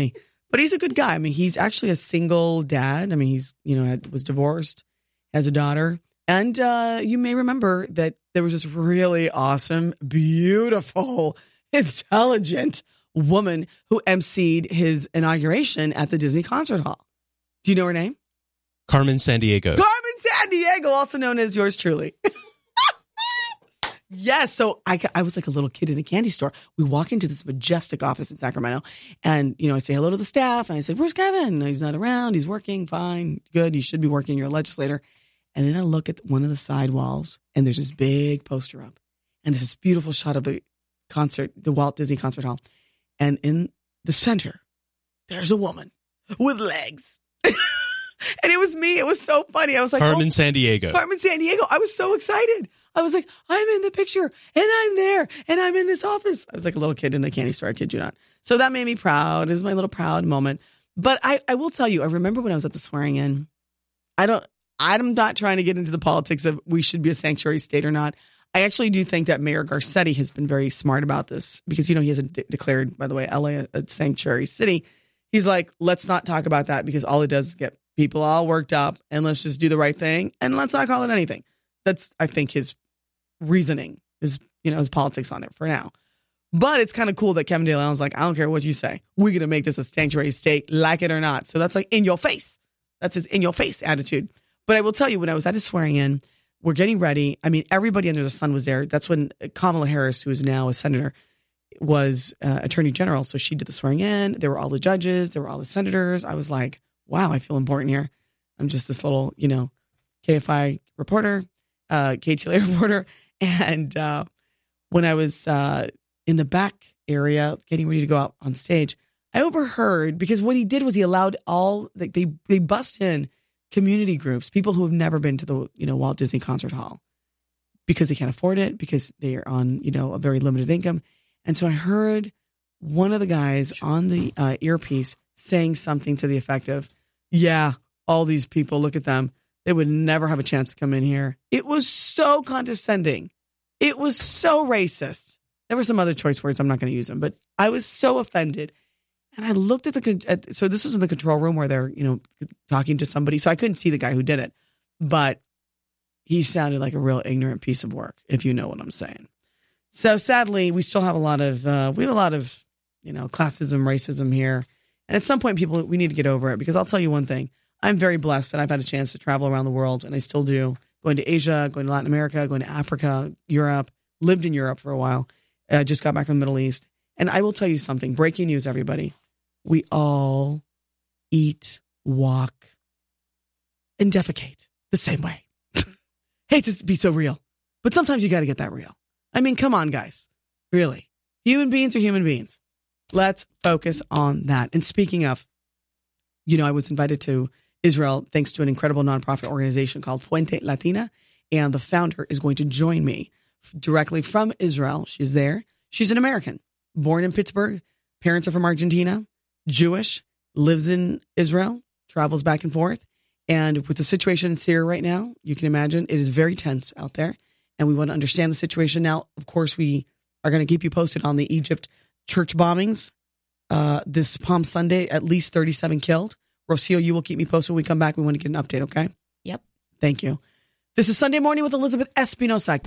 But he's a good guy. I mean, he's actually a single dad. I mean, he's, you know, had, was divorced, has a daughter. And uh, you may remember that there was this really awesome, beautiful, intelligent woman who emceed his inauguration at the Disney Concert Hall. Do you know her name? Carmen Sandiego. Carmen Sandiego, also known as yours truly. Yes. So I, I was like a little kid in a candy store. We walk into this majestic office in Sacramento and, you know, I say hello to the staff and I said, where's Kevin? No, he's not around. He's working. Fine. Good. You should be working. You're a legislator. And then I look at one of the side walls and there's this big poster up and there's this beautiful shot of the concert, the Walt Disney Concert Hall. And in the center, there's a woman with legs. And it was me. It was so funny. I was like, Carmen oh, Sandiego. Carmen Sandiego. I was so excited. I was like, I'm in the picture and I'm there and I'm in this office. I was like a little kid in the candy store. I kid you not. So that made me proud. It was my little proud moment. But I, I will tell you, I remember when I was at the swearing in, I don't, I'm not trying to get into the politics of we should be a sanctuary state or not. I actually do think that Mayor Garcetti has been very smart about this because, you know, he hasn't de- declared, by the way, L A a, a sanctuary city. He's like, let's not talk about that because all it does is get people all worked up and let's just do the right thing and let's not call it anything. That's, I think, his reasoning, his, you know, his politics on it for now. But it's kind of cool that Kevin De Leon's like, I don't care what you say. We're going to make this a sanctuary state, like it or not. So that's like in your face. That's his in your face attitude. But I will tell you, when I was at his swearing in, we're getting ready. I mean, everybody under the sun was there. That's when Kamala Harris, who is now a senator, was uh, attorney general. So she did the swearing in. There were all the judges. There were all the senators. I was like, wow, I feel important here. I'm just this little, you know, K F I reporter, uh, K T L A reporter. And uh, when I was uh, in the back area getting ready to go out on stage, I overheard, because what he did was he allowed all, like they, they bust in community groups, people who have never been to the, you know, Walt Disney Concert Hall because they can't afford it, because they are on, you know, a very limited income. And so I heard one of the guys on the uh, earpiece saying something to the effect of, yeah, all these people, look at them. They would never have a chance to come in here. It was so condescending. It was so racist. There were some other choice words. I'm not going to use them, but I was so offended. And I looked at the, at, so this is in the control room where they're, you know, talking to somebody. So I couldn't see the guy who did it, but he sounded like a real ignorant piece of work, if you know what I'm saying. So sadly, we still have a lot of, uh, we have a lot of, you know, classism, racism here. And at some point, people, we need to get over it, because I'll tell you one thing. I'm very blessed that I've had a chance to travel around the world, and I still do. Going to Asia, going to Latin America, going to Africa, Europe, lived in Europe for a while. Uh, just got back from the Middle East. And I will tell you something. Breaking news, everybody. We all eat, walk, and defecate the same way. Hate to be so real, but sometimes you got to get that real. I mean, come on, guys. Really. Human beings are human beings. Let's focus on that. And speaking of, you know, I was invited to Israel thanks to an incredible nonprofit organization called Fuente Latina. And the founder is going to join me directly from Israel. She's there. She's an American, born in Pittsburgh. Parents are from Argentina, Jewish, lives in Israel, travels back and forth. And with the situation in Syria right now, you can imagine it is very tense out there. And we want to understand the situation. Now, of course, we are going to keep you posted on the Egypt church bombings. Uh, this Palm Sunday, at least thirty-seven killed. Rocio, you will keep me posted when we come back. We want to get an update, okay? Yep. Thank you. This is Sunday Morning with Elizabeth Espinosa.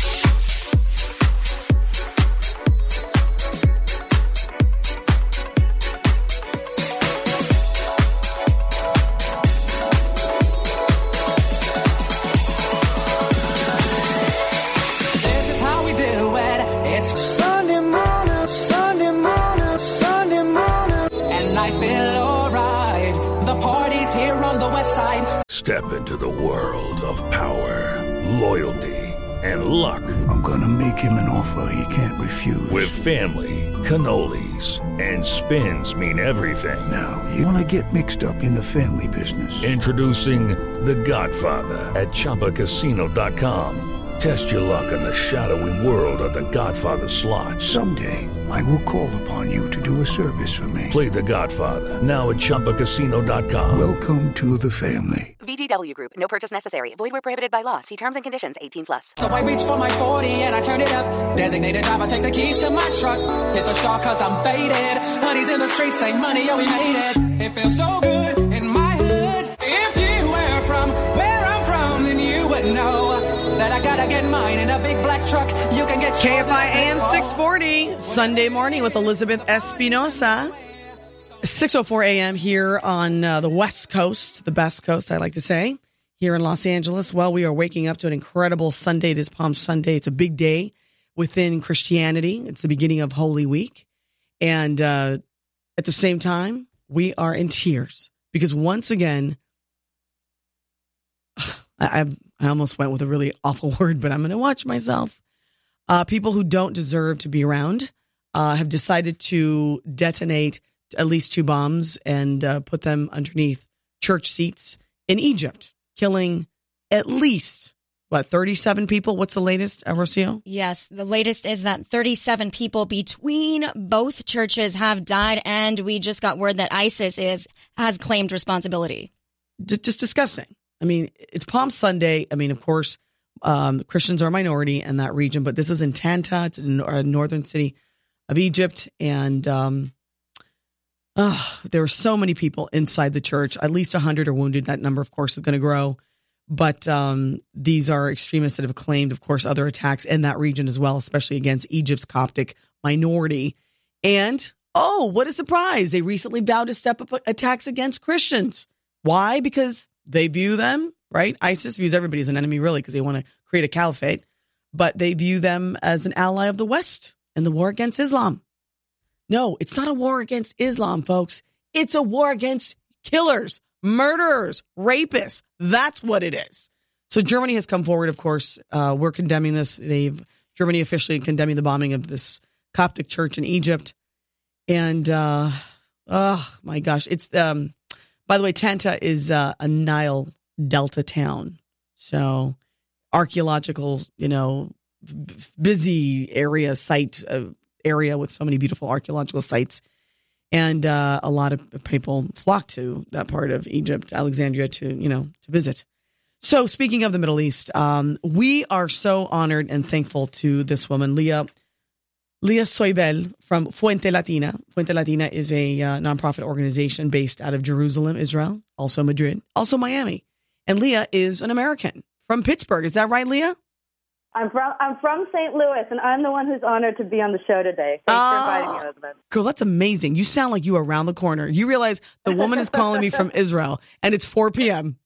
Step into the world of power, loyalty, and luck. I'm gonna make him an offer he can't refuse. With family, cannolis, and spins mean everything. Now, you wanna get mixed up in the family business. Introducing The Godfather at Chumba Casino dot com. Test your luck in the shadowy world of The Godfather slot. Someday, I will call upon you to do a service for me. Play The Godfather now at Chumba Casino dot com. Welcome to the family. V G W Group. No purchase necessary. Void where prohibited by law. See terms and conditions. eighteen plus. So I reach for my forty and I turn it up. Designated driver, take the keys to my truck. Hit the shop cause I'm faded. Honey's in the streets, say money, yo, we made it. It feels so good in my hood. If you were from where I'm from, then you would know that I gotta get mine in a big black truck. You can get K F I A M six forty, Sunday morning with Elizabeth Espinosa. six oh four a.m. here on uh, the West Coast, the best coast, I like to say, here in Los Angeles. Well, we are waking up to an incredible Sunday. It is Palm Sunday. It's a big day within Christianity. It's the beginning of Holy Week. And uh, at the same time, we are in tears because once again, I, I've, I almost went with a really awful word, but I'm going to watch myself. Uh, people who don't deserve to be around uh, have decided to detonate at least two bombs and uh, put them underneath church seats in Egypt, killing at least, what, thirty-seven people? What's the latest, uh, Rocio? Yes, the latest is that thirty-seven people between both churches have died, and we just got word that ISIS is has claimed responsibility. D- just disgusting. I mean, it's Palm Sunday. I mean, of course, um, Christians are a minority in that region, but this is in Tanta. It's in a northern city of Egypt, and um, oh, there are so many people inside the church. At least one hundred are wounded. That number, of course, is going to grow. But um, these are extremists that have claimed, of course, other attacks in that region as well, especially against Egypt's Coptic minority. And, oh, what a surprise. They recently vowed to step up attacks against Christians. Why? Because they view them, right? ISIS views everybody as an enemy, really, because they want to create a caliphate. But they view them as an ally of the West in the war against Islam. No, it's not a war against Islam, folks. It's a war against killers, murderers, rapists. That's what it is. So Germany has come forward, of course. Uh, we're condemning this. They've Germany officially condemning the bombing of this Coptic church in Egypt. And, uh, oh, my gosh. It's, um, by the way, Tanta is uh, a Nile Delta town. So archaeological, you know, b- busy area, site uh, area with so many beautiful archaeological sites. And uh, a lot of people flock to that part of Egypt, Alexandria, to, you know, to visit. So speaking of the Middle East, um, we are so honored and thankful to this woman, Leah, Leah Soibel from Fuente Latina. Fuente Latina is a uh, nonprofit organization based out of Jerusalem, Israel, also Madrid, also Miami. And Leah is an American from Pittsburgh. Is that right, Leah? I'm from I'm from Saint Louis, and I'm the one who's honored to be on the show today. Thanks oh, for inviting me, Elizabeth. Girl, that's amazing. You sound like you are around the corner. You realize the woman is calling me from Israel, and it's four p.m.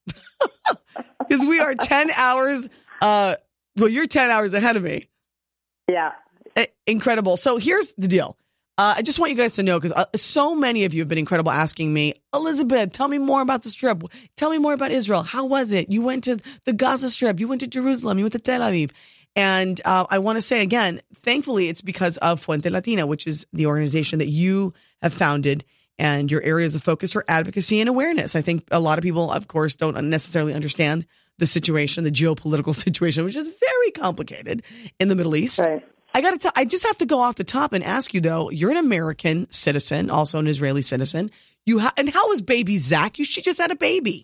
Because we are ten hours, uh, well, you're ten hours ahead of me. Yeah. Incredible. So here's the deal. Uh, I just want you guys to know, because uh, so many of you have been incredible asking me, Elizabeth, tell me more about the Strip. Tell me more about Israel. How was it? You went to the Gaza Strip. You went to Jerusalem. You went to Tel Aviv. And uh, I want to say again, thankfully, it's because of Fuente Latina, which is the organization that you have founded, and your areas of focus for advocacy and awareness. I think a lot of people, of course, don't necessarily understand the situation, the geopolitical situation, which is very complicated in the Middle East. Right. I got to tell, I just have to go off the top and ask you, though, you're an American citizen, also an Israeli citizen. You ha- And how is baby Zach? You, she just had a baby.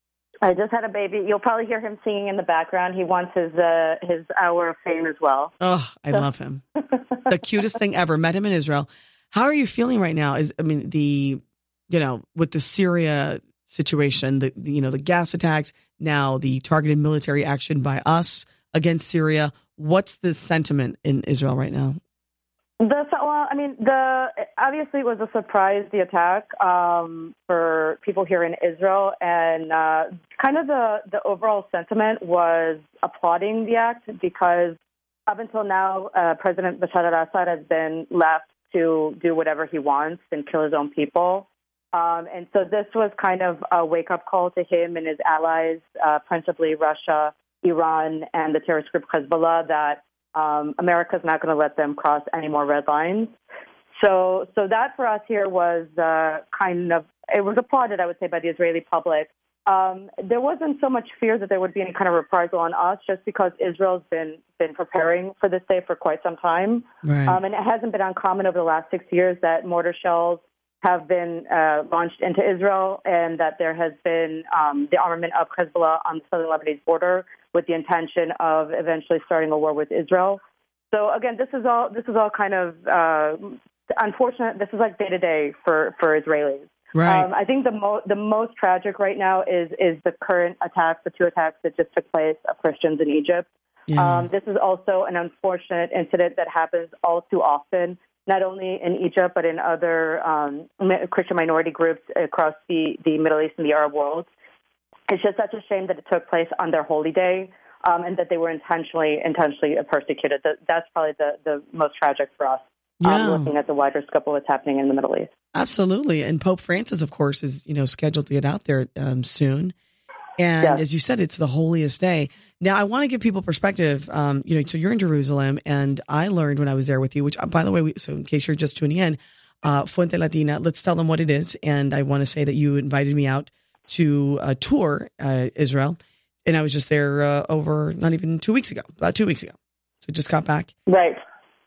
I just had a baby. You'll probably hear him singing in the background. He wants his uh, his hour of fame as well. Oh, I so. love him. The cutest thing ever. Met him in Israel. How are you feeling right now? Is I mean, the, you know, with the Syria situation, the, the you know, the gas attacks, now the targeted military action by us against Syria. What's the sentiment in Israel right now? The, well, I mean, the obviously it was a surprise, the attack um, for people here in Israel, and uh, kind of the, the overall sentiment was applauding the act, because up until now, uh, President Bashar al-Assad has been left to do whatever he wants and kill his own people. Um, and so this was kind of a wake-up call to him and his allies, uh, principally Russia, Iran, and the terrorist group Hezbollah, that Um, America's not going to let them cross any more red lines. So so that for us here was uh, kind of, it was applauded, I would say, by the Israeli public. um, there wasn't so much fear that there would be any kind of reprisal on us, just because Israel's been been preparing for this day for quite some time. Right. Um, and it hasn't been uncommon over the last six years that mortar shells have been uh, launched into Israel, and that there has been um, the armament of Hezbollah on the southern Lebanese border with the intention of eventually starting a war with Israel. So again, this is all this is all kind of uh, unfortunate. This is like day to day for for Israelis. Right. Um, I think the mo- the most tragic right now is is the current attacks, the two attacks that just took place of Christians in Egypt. Yeah. Um, this is also an unfortunate incident that happens all too often, not only in Egypt, but in other um, Christian minority groups across the, the Middle East and the Arab world. It's just such a shame that it took place on their holy day, um, and that they were intentionally intentionally persecuted. That, that's probably the, the most tragic for us, Yeah. um, looking at the wider scope of what's happening in the Middle East. Absolutely. And Pope Francis, of course, is, you know, scheduled to get out there um, soon. And Yes. as you said, it's the holiest day. Now, I want to give people perspective. Um, you know, so you're in Jerusalem, and I learned when I was there with you, which, uh, by the way, we, so in case you're just tuning in, uh, Fuente Latina, let's tell them what it is. And I want to say that you invited me out to uh, tour uh, Israel. And I was just there uh, over not even two weeks ago, about two weeks ago. So just got back. Right.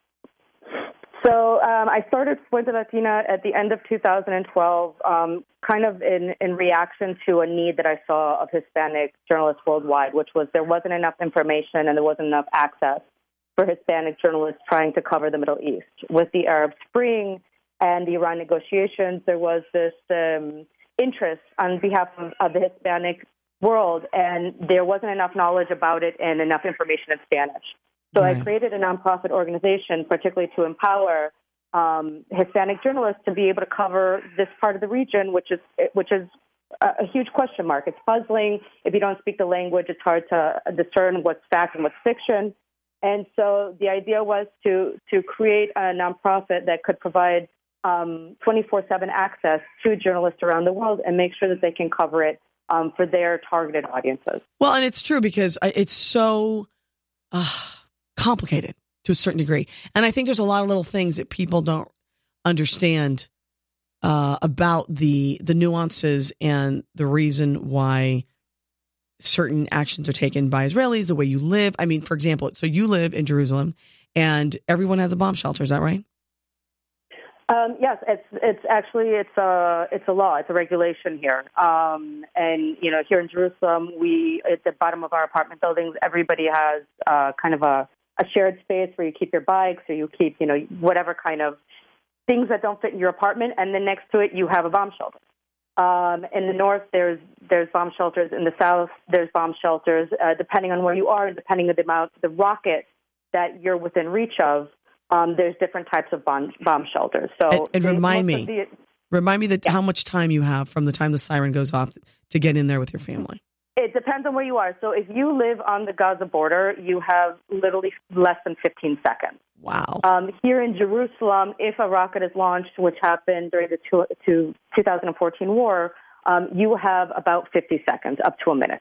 So um, I started Fuente Latina at the end of two thousand twelve, um, kind of in, in reaction to a need that I saw of Hispanic journalists worldwide, which was there wasn't enough information and there wasn't enough access for Hispanic journalists trying to cover the Middle East. With the Arab Spring and the Iran negotiations, there was this um, interest on behalf of, of the Hispanic world, and there wasn't enough knowledge about it and enough information in Spanish. So Right. I created a nonprofit organization, particularly to empower um, Hispanic journalists to be able to cover this part of the region, which is which is a, a huge question mark. It's puzzling. If you don't speak the language, it's hard to discern what's fact and what's fiction. And so the idea was to to create a nonprofit that could provide um, twenty-four seven access to journalists around the world and make sure that they can cover it um, for their targeted audiences. Well, and it's true because I- it's so uh, complicated to a certain degree. And I think there's a lot of little things that people don't understand uh, about the the nuances and the reason why certain actions are taken by Israelis, the way you live. I mean, for example, so you live in Jerusalem and everyone has a bomb shelter. Is that right? Um, yes, it's it's actually it's a it's a law, it's a regulation here, um, and you know here in Jerusalem, we at the bottom of our apartment buildings, everybody has uh, kind of a, a shared space where you keep your bikes or you keep you know whatever kind of things that don't fit in your apartment, and then next to it you have a bomb shelter. Um, in the north, there's there's bomb shelters. In the south, there's bomb shelters. Uh, depending on where you are, and depending on the amount, the rocket that you're within reach of. Um, there's different types of bomb, bomb shelters. So, And, and they- remind most me, of the- remind me that how much time you have from the time the siren goes off to get in there with your family. it depends on where you are. So, if you live on the Gaza border, you have literally less than fifteen seconds. Wow. Um, here in Jerusalem, if a rocket is launched, which happened during the two, two, two thousand fourteen war, um, you have about fifty seconds, up to a minute.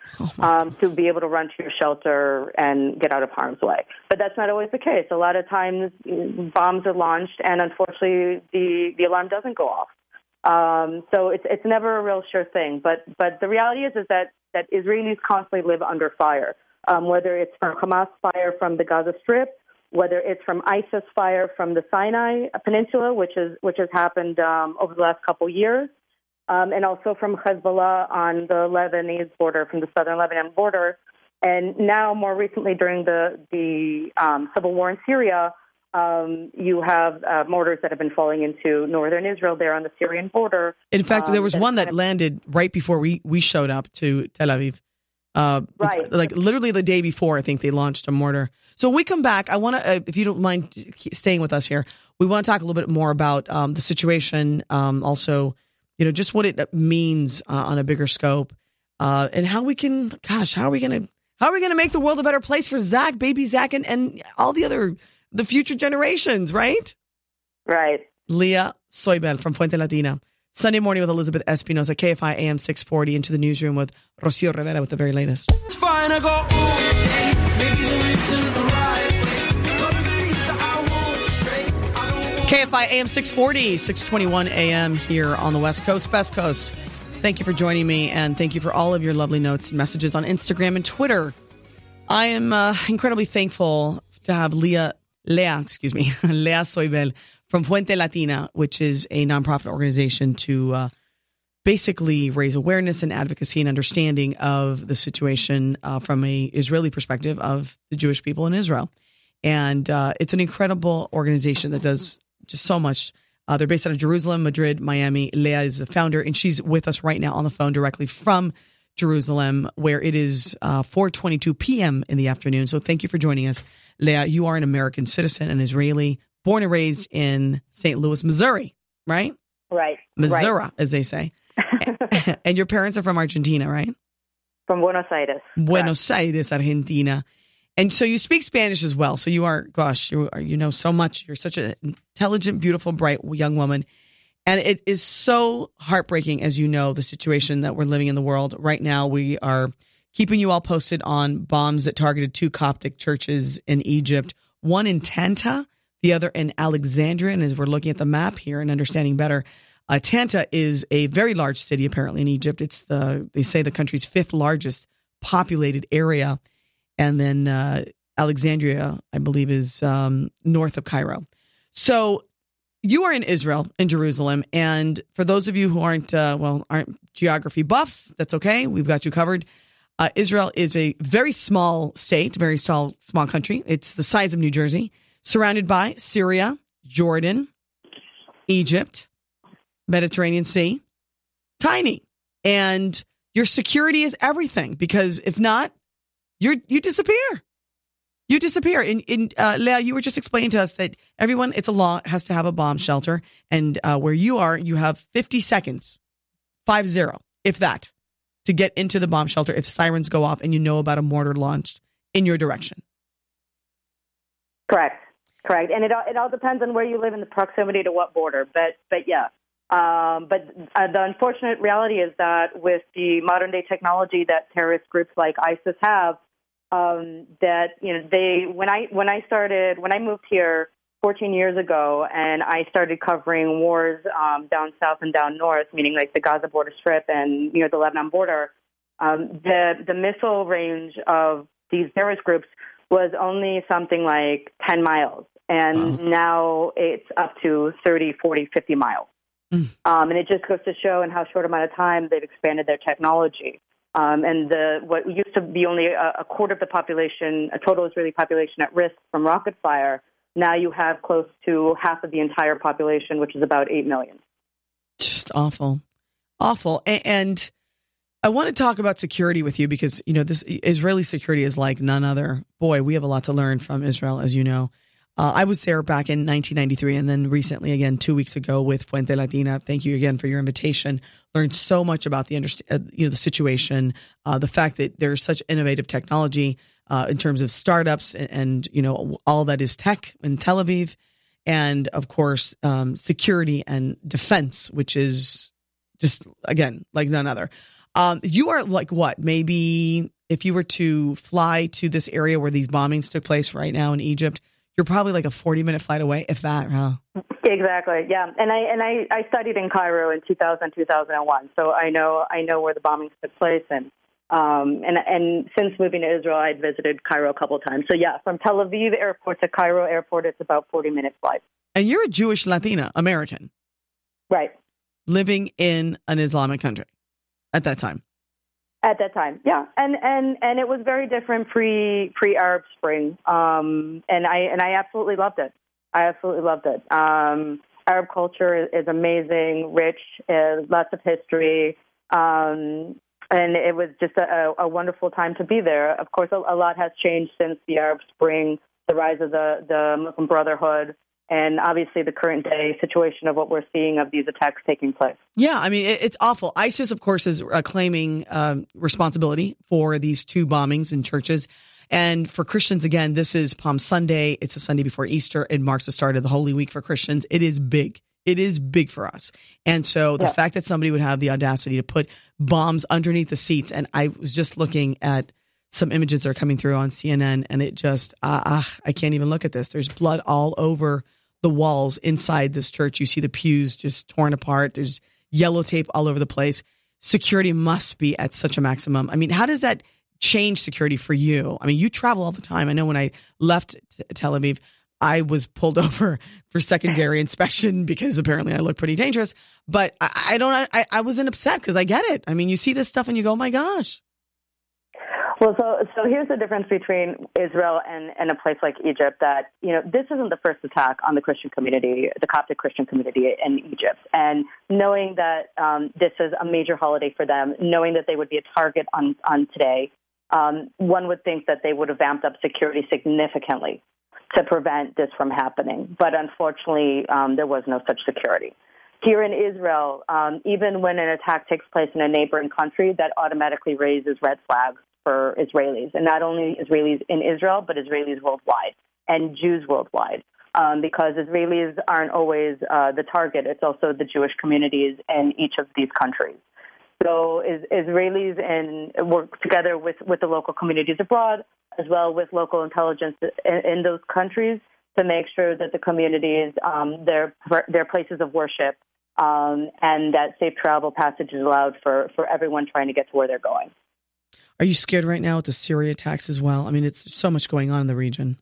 Um, to be able to run to your shelter and get out of harm's way. But that's not always the case. A lot of times bombs are launched and unfortunately the, the alarm doesn't go off. Um, so it's it's never a real sure thing. But but the reality is is that, that Israelis constantly live under fire, um, whether it's from Hamas fire from the Gaza Strip, whether it's from ISIS fire from the Sinai Peninsula, which is which has happened um, over the last couple years. Um, and also from Hezbollah on the Lebanese border, from the southern Lebanon border. And now, more recently, during the, the um, civil war in Syria, um, you have uh, mortars that have been falling into northern Israel there on the Syrian border. In fact, Um, there was that's one that kind of- landed right before we, we showed up to Tel Aviv. Uh, Right. Like literally the day before, I think they launched a mortar. So when we come back, I want to, uh, if you don't mind keep staying with us here, we want to talk a little bit more about um, the situation, um, also, you know, just what it means uh, on a bigger scope, uh, and how we can, gosh, how are we going to, how are we going to make the world a better place for Zach, baby Zach, and, and all the other, the future generations, right? Right. Leah Soybel from Fuente Latina. Sunday morning with Elizabeth Espinosa, K F I A M six forty, into the newsroom with Rocio Rivera with the very latest. It's fine, I go, ooh, maybe there isn't a right way. Gotta believe that I won't stray. I don't want K F I A M six forty, six twenty-one A M here on the West Coast, Best Coast. Thank you for joining me, and thank you for all of your lovely notes and messages on Instagram and Twitter. I am uh, incredibly thankful to have Leah, Lea, excuse me, Lea Soibel from Fuente Latina, which is a nonprofit organization to uh, basically raise awareness and advocacy and understanding of the situation uh, from a Israeli perspective of the Jewish people in Israel. And uh, it's an incredible organization that does just so much. Uh, they're based out of Jerusalem, Madrid, Miami. Leah is the founder, and she's with us right now on the phone directly from Jerusalem, where it is uh, four twenty-two p.m. in the afternoon. So thank you for joining us. Leah, you are an American citizen, an Israeli, born and raised in Saint Louis, Missouri, right? Right. Missouri, right. as they say. And your parents are from Argentina, right? From Buenos Aires. Buenos Aires, Argentina. And so you speak Spanish as well. So you are, gosh, you are, you know so much. You're such an intelligent, beautiful, bright young woman. And it is so heartbreaking, as you know, the situation that we're living in the world. Right now, we are keeping you all posted on bombs that targeted two Coptic churches in Egypt, one in Tanta, the other in Alexandria. And as we're looking at the map here and understanding better, uh, Tanta is a very large city, apparently, in Egypt. It's the, they say, the country's fifth largest populated area. And then uh, Alexandria, I believe, is um, north of Cairo. So you are in Israel, in Jerusalem. And for those of you who aren't, uh, well, aren't geography buffs, that's okay. We've got you covered. Uh, Israel is a very small state, very small, small country. It's the size of New Jersey, surrounded by Syria, Jordan, Egypt, Mediterranean Sea. Tiny. And your security is everything, because if not, You're, you disappear. You disappear. In, in uh, Leah, you were just explaining to us that everyone, it's a law, has to have a bomb shelter. And uh, where you are, you have fifty seconds, five zero, if that, to get into the bomb shelter if sirens go off and you know about a mortar launched in your direction. Correct. Correct. And it all, it all depends on where you live and the proximity to what border. But, but yeah. Um, but uh, the unfortunate reality is that with the modern day technology that terrorist groups like ISIS have, um, that, you know, they, when I, when I started, when I moved here fourteen years ago and I started covering wars, um, down south and down north, meaning like the Gaza border strip and, you know, the Lebanon border, um, the, the missile range of these terrorist groups was only something like ten miles. And wow. Now it's up to thirty, forty, fifty miles. Mm. Um, and it just goes to show in how short amount of time they've expanded their technology. Um, and the what used to be only a, a quarter of the population, a total Israeli population at risk from rocket fire, now you have close to half of the entire population, which is about eight million. Just awful. Awful. And, and I want to talk about security with you because, you know, this Israeli security is like none other. Boy, we have a lot to learn from Israel, as you know. Uh, I was there back in nineteen ninety-three and then recently again two weeks ago with Fuente Latina. Thank you again for your invitation. Learned so much about the underst- uh, you know the situation, uh, the fact that there's such innovative technology uh, in terms of startups and, and you know all that is tech in Tel Aviv, and of course um, security and defense, which is just again like none other. Um, you are like what? Maybe if you were to fly to this area where these bombings took place right now in Egypt. You're probably like a forty minute flight away, if that, huh? Exactly, yeah. And I and I, I studied in Cairo in two thousand, two thousand one, so I know I know where the bombings took place. And um and and since moving to Israel, I'd visited Cairo a couple of times. So yeah, from Tel Aviv airport to Cairo airport, it's about forty minute flight. And you're a Jewish Latina American, right? Living in an Islamic country at that time. At that time, yeah, and and and it was very different pre pre Arab Spring, um, and I and I absolutely loved it. I absolutely loved it. Um, Arab culture is, is amazing, rich, uh, lots of history, um, and it was just a, a wonderful time to be there. Of course, a, a lot has changed since the Arab Spring, the rise of the the Muslim Brotherhood. And obviously the current day situation of what we're seeing of these attacks taking place. Yeah, I mean, it, it's awful. ISIS, of course, is uh, claiming um, responsibility for these two bombings in churches. And for Christians, again, this is Palm Sunday. It's a Sunday before Easter. It marks the start of the Holy Week for Christians. It is big. It is big for us. And so the yeah. fact that somebody would have the audacity to put bombs underneath the seats. And I was just looking at some images that are coming through on C N N, and it just, uh, uh, I can't even look at this. There's blood all over the walls inside this church. You see the pews just torn apart. There's yellow tape all over the place. security must be at such a maximum. I mean, how does that change security for you? I mean, you travel all the time. I know when I left t- Tel Aviv, I was pulled over for secondary inspection because apparently I look pretty dangerous. But I, I don't. I, I wasn't upset because I get it. I mean, you see this stuff and you go, "Oh my gosh." Well, so so here's the difference between Israel and, and a place like Egypt. That you know, this isn't the first attack on the Christian community, the Coptic Christian community in Egypt. And knowing that um, this is a major holiday for them, knowing that they would be a target on on today, um, one would think that they would have amped up security significantly to prevent this from happening. But unfortunately, um, there was no such security. Here in Israel, um, even when an attack takes place in a neighboring country, that automatically raises red flags for Israelis, and not only Israelis in Israel, but Israelis worldwide and Jews worldwide, um, because Israelis aren't always uh, the target. It's also the Jewish communities in each of these countries. So is, Israelis in, work together with, with the local communities abroad, as well with local intelligence in, in those countries to make sure that the communities, um, their their places of worship, um, and that safe travel passage is allowed for, for everyone trying to get to where they're going. Are you scared right now with the Syria attacks as well? I mean, it's so much going on in the region.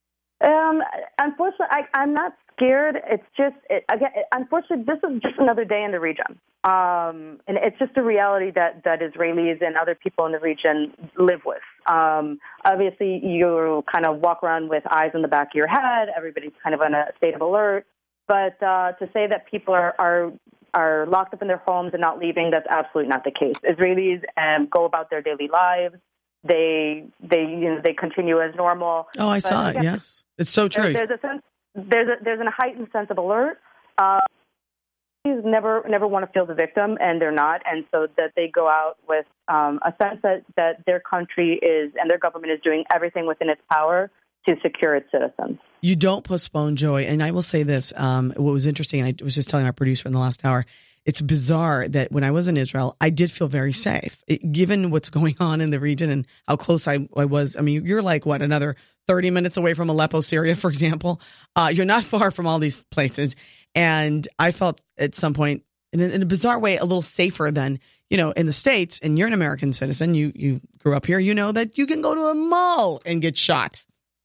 Um, unfortunately, I, I'm not scared. It's just, it, again, it, unfortunately, this is just another day in the region. Um, and it's just a reality that, that Israelis and other people in the region live with. Um, obviously, you kind of walk around with eyes in the back of your head. Everybody's kind of in a state of alert. But uh, to say that people are, are are locked up in their homes and not leaving, that's absolutely not the case. Israelis um, go about their daily lives. They they you know they continue as normal. Oh, I but saw it. Yes, it's so true. There's, there's a sense there's a there's a heightened sense of alert. Uh, never never want to feel the victim, and they're not, and so that they go out with um, a sense that, that their country is and their government is doing everything within its power to secure its citizens. You don't postpone joy. And I will say this, um, what was interesting, and I was just telling our producer in the last hour, it's bizarre that when I was in Israel, I did feel very safe. It, given what's going on in the region and how close I, I was. I mean, you're like, what, another thirty minutes away from Aleppo, Syria, for example. Uh, you're not far from all these places. And I felt at some point, in a, in a bizarre way, a little safer than, you know, in the States. And you're an American citizen. You, you grew up here. You know that you can go to a mall and get shot.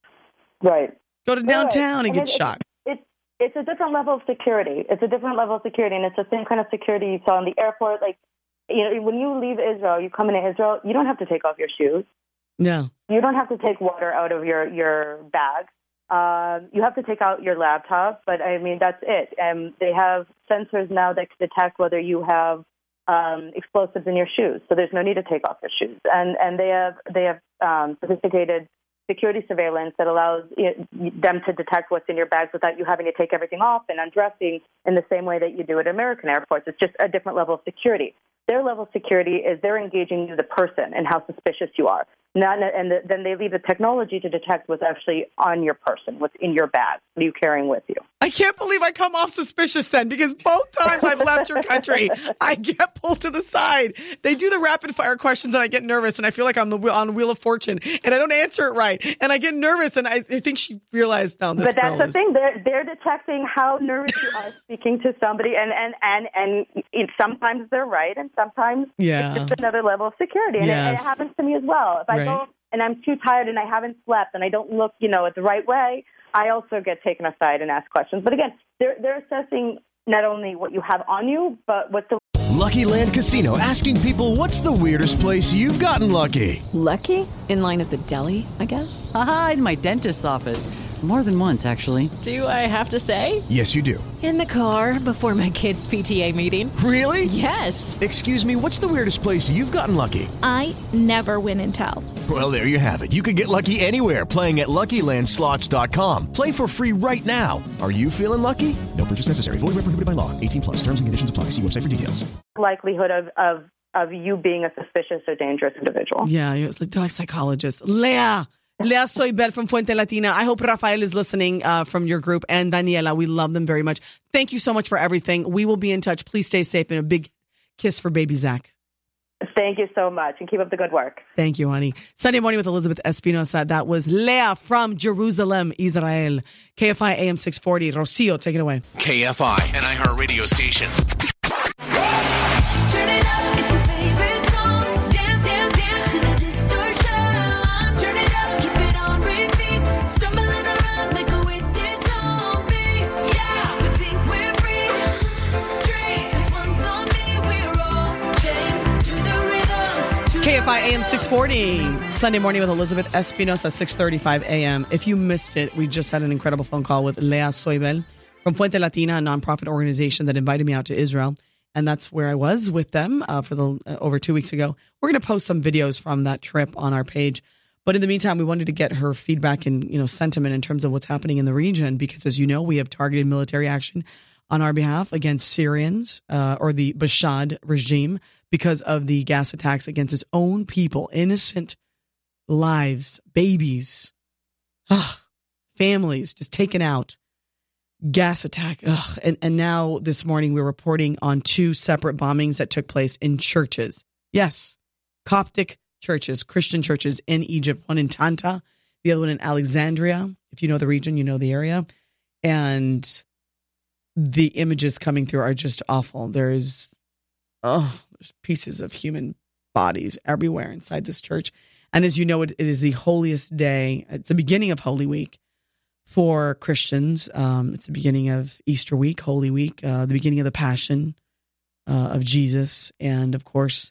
Right. Go to downtown right. and get it, shot. It's it, it's a different level of security. It's a different level of security, and it's the same kind of security you saw in the airport. Like, you know, when you leave Israel, you come into Israel, you don't have to take off your shoes. No. You don't have to take water out of your, your bag. Um, you have to take out your laptop, but, I mean, that's it. And they have sensors now that can detect whether you have um, explosives in your shoes, so there's no need to take off your shoes. And and they have, they have um, sophisticated security surveillance that allows them to detect what's in your bags without you having to take everything off and undressing in the same way that you do at American airports. It's just a different level of security. Their level of security is they're engaging you, the person, and how suspicious you are. Not, and the, then they leave the technology to detect what's actually on your person, what's in your bag, what are you carrying with you. I can't believe I come off suspicious then, because both times I've left your country, I get pulled to the side. They do the rapid fire questions and I get nervous and I feel like I'm the, on Wheel of Fortune and I don't answer it right. And I get nervous and I, I think she realized, no, this But that's girl the is... thing. They're, they're detecting how nervous you are speaking to somebody, and, and, and, and it, sometimes they're right and sometimes yeah. it's just another level of security. And, yes. it, and it happens to me as well. If I right. go and I'm too tired and I haven't slept and I don't look, you know, the right way, I also get taken aside and asked questions. But again, they're they're assessing not only what you have on you, but what the... Lucky Land Casino, asking people, what's the weirdest place you've gotten lucky? Lucky? In line at the deli, I guess? Aha, in my dentist's office. More than once, actually. Do I have to say? Yes, you do. In the car before my kids' P T A meeting. Really? Yes. Excuse me, what's the weirdest place you've gotten lucky? I never win and tell. Well, there you have it. You can get lucky anywhere, playing at Lucky Land Slots dot com. Play for free right now. Are you feeling lucky? No purchase necessary. Void where prohibited by law. eighteen plus. Terms and conditions apply. See website for details. Likelihood of, of, of you being a suspicious or dangerous individual. Yeah, you're like, they're like psychologists. Lea. Lea Soybel from Fuente Latina. I hope Rafael is listening uh, from your group, and Daniela. We love them very much. Thank you so much for everything. We will be in touch. Please stay safe, and a big kiss for baby Zach. Thank you so much, and keep up the good work. Thank you, honey. Sunday Morning with Elizabeth Espinosa. That was Lea from Jerusalem, Israel. K F I A M six forty. Rocio, take it away. K F I, an iHeartRadio station. Turn it up, it's K F I A M six forty, Sunday morning with Elizabeth Espinosa, six thirty-five a.m. If you missed it, we just had an incredible phone call with Lea Soibel from Fuente Latina, a nonprofit organization that invited me out to Israel. And that's where I was with them uh, for the uh, over two weeks ago. We're going to post some videos from that trip on our page. But in the meantime, we wanted to get her feedback and, you know, sentiment in terms of what's happening in the region, because as you know, we have targeted military action on our behalf against Syrians uh, or the Bashar regime because of the gas attacks against its own people, innocent lives, babies, ugh, families just taken out. Gas attack. Ugh. And, and now this morning we're reporting on two separate bombings that took place in churches. Yes, Coptic churches, Christian churches in Egypt, one in Tanta, the other one in Alexandria. If you know the region, you know the area. And the images coming through are just awful. There's, oh, there's pieces of human bodies everywhere inside this church. And as you know, it, it is the holiest day. It's the beginning of Holy Week for Christians. Um, it's the beginning of Easter week, Holy Week, uh, the beginning of the Passion uh, of Jesus. And of course,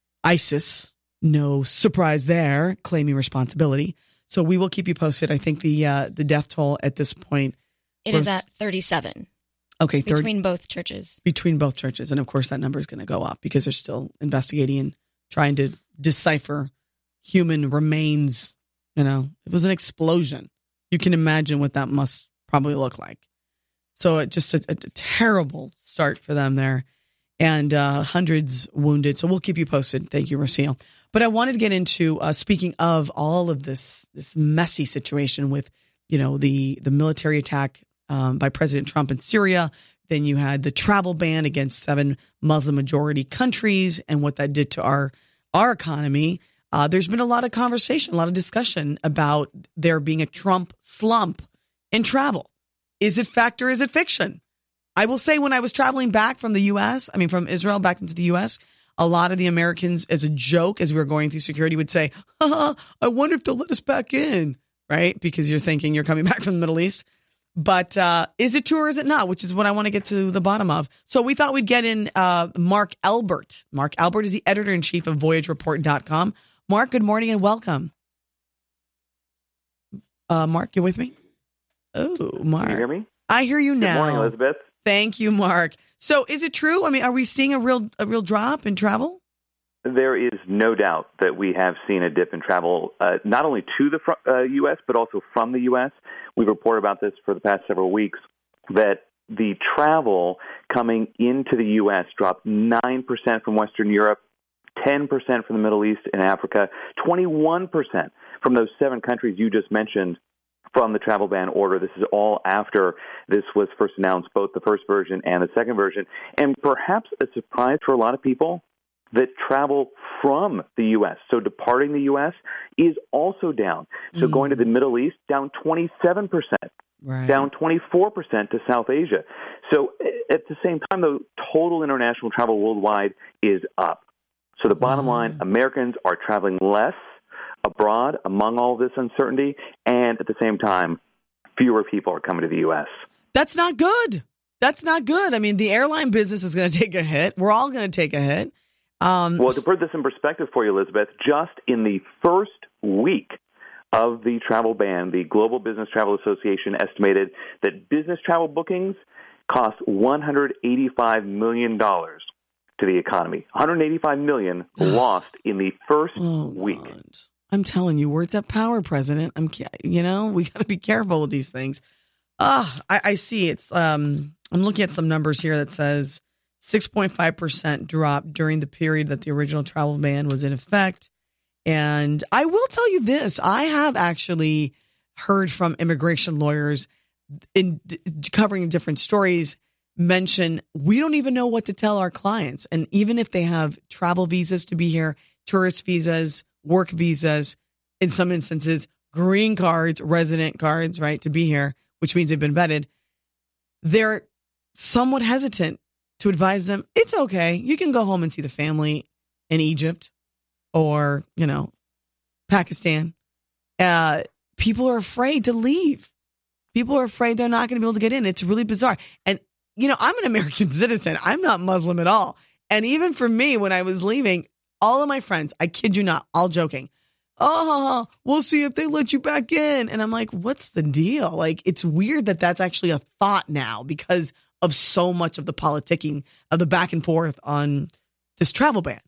ISIS, no surprise there, claiming responsibility. So we will keep you posted. I think the uh, the death toll at this point. It was, is at thirty-seven. Okay. thirty, between both churches. Between both churches. And of course, that number is going to go up because they're still investigating and trying to decipher human remains. You know, it was an explosion. You can imagine what that must probably look like. So it just a, a terrible start for them there, and uh, hundreds wounded. So we'll keep you posted. Thank you, Rocio. But I wanted to get into uh, speaking of all of this this messy situation with, you know, the the military attack um, by President Trump in Syria. Then you had the travel ban against seven Muslim majority countries and what that did to our our economy. Uh, there's been a lot of conversation, a lot of discussion about there being a Trump slump in travel. Is it fact or is it fiction? I will say when I was traveling back from the U S, I mean, from Israel back into the U S, a lot of the Americans, as a joke, as we were going through security, would say, Haha, I wonder if they'll let us back in, right? Because you're thinking you're coming back from the Middle East. But uh, is it true or is it not? Which is what I want to get to the bottom of. So we thought we'd get in uh, Mark Albert. Mark Albert is the editor-in-chief of voyage report dot com. Mark, good morning and welcome. Uh, Mark, you with me? Oh, Mark. Can you hear me? I hear you now. Good morning, Elizabeth. Thank you, Mark. So is it true? I mean, are we seeing a real a real drop in travel? There is no doubt that we have seen a dip in travel, uh, not only to the fr- uh, U S, but also from the U S. We've reported about this for the past several weeks, that the travel coming into the U S dropped nine percent from Western Europe, ten percent from the Middle East and Africa, twenty-one percent from those seven countries you just mentioned from the travel ban order. This is all after this was first announced, both the first version and the second version. And perhaps a surprise for a lot of people that travel from the U S, so departing the U S, is also down. So mm. going to the Middle East, down twenty-seven percent. Right. Down twenty-four percent to South Asia. So at the same time, the total international travel worldwide is up. So the bottom line, Americans are traveling less abroad among all this uncertainty, and at the same time, fewer people are coming to the U S. That's not good. That's not good. I mean, the airline business is going to take a hit. We're all going to take a hit. Um, well, to put this in perspective for you, Elizabeth, just in the first week of the travel ban, the Global Business Travel Association estimated that business travel bookings cost one hundred eighty-five million dollars to the economy. one hundred eighty-five million dollars lost in the first oh, week. God. I'm telling you, words have power, President. I'm, you know, we got to be careful with these things. Ah, I, I see. It's. Um, I'm looking at some numbers here that says six point five percent drop during the period that the original travel ban was in effect. And I will tell you this: I have actually heard from immigration lawyers in d- covering different stories mention we don't even know what to tell our clients, and even if they have travel visas to be here, tourist visas, work visas, in some instances, green cards, resident cards, right, to be here, which means they've been vetted, they're somewhat hesitant to advise them, it's okay, you can go home and see the family in Egypt or, you know, Pakistan. Uh, people are afraid to leave. People are afraid they're not going to be able to get in. It's really bizarre. And, you know, I'm an American citizen. I'm not Muslim at all. And even for me, when I was leaving, all of my friends, I kid you not, all joking. Oh, we'll see if they let you back in. And I'm like, what's the deal? Like, it's weird that that's actually a thought now because of so much of the politicking of the back and forth on this travel ban.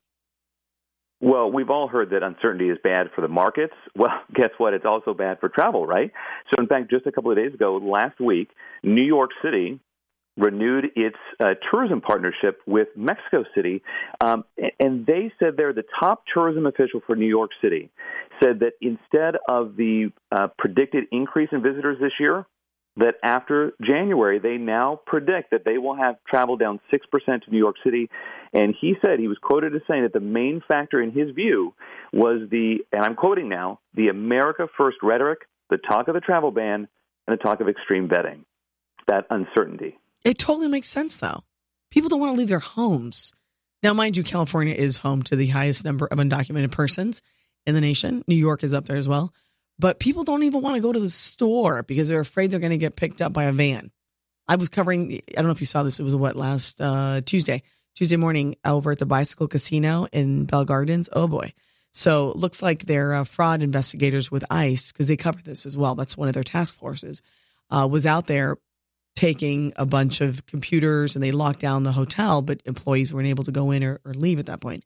Well, we've all heard that uncertainty is bad for the markets. Well, guess what? It's also bad for travel, right? So, in fact, just a couple of days ago, last week, New York City renewed its uh, tourism partnership with Mexico City. Um, and they said they're the top tourism official for New York City, said that instead of the uh, predicted increase in visitors this year, that after January, they now predict that they will have travel down six percent to New York City. And he said, he was quoted as saying that the main factor in his view was the, and I'm quoting now, the America First rhetoric, the talk of the travel ban, and the talk of extreme vetting, that uncertainty. It totally makes sense, though. People don't want to leave their homes. Now, mind you, California is home to the highest number of undocumented persons in the nation. New York is up there as well. But people don't even want to go to the store because they're afraid they're going to get picked up by a van. I was covering, I don't know if you saw this, it was what, last uh, Tuesday, Tuesday morning over at the Bicycle Casino in Bell Gardens. Oh, boy. So it looks like they're uh, fraud investigators with ICE, because they cover this as well. That's one of their task forces, uh, was out there taking a bunch of computers, and they locked down the hotel, but employees weren't able to go in or, or leave at that point.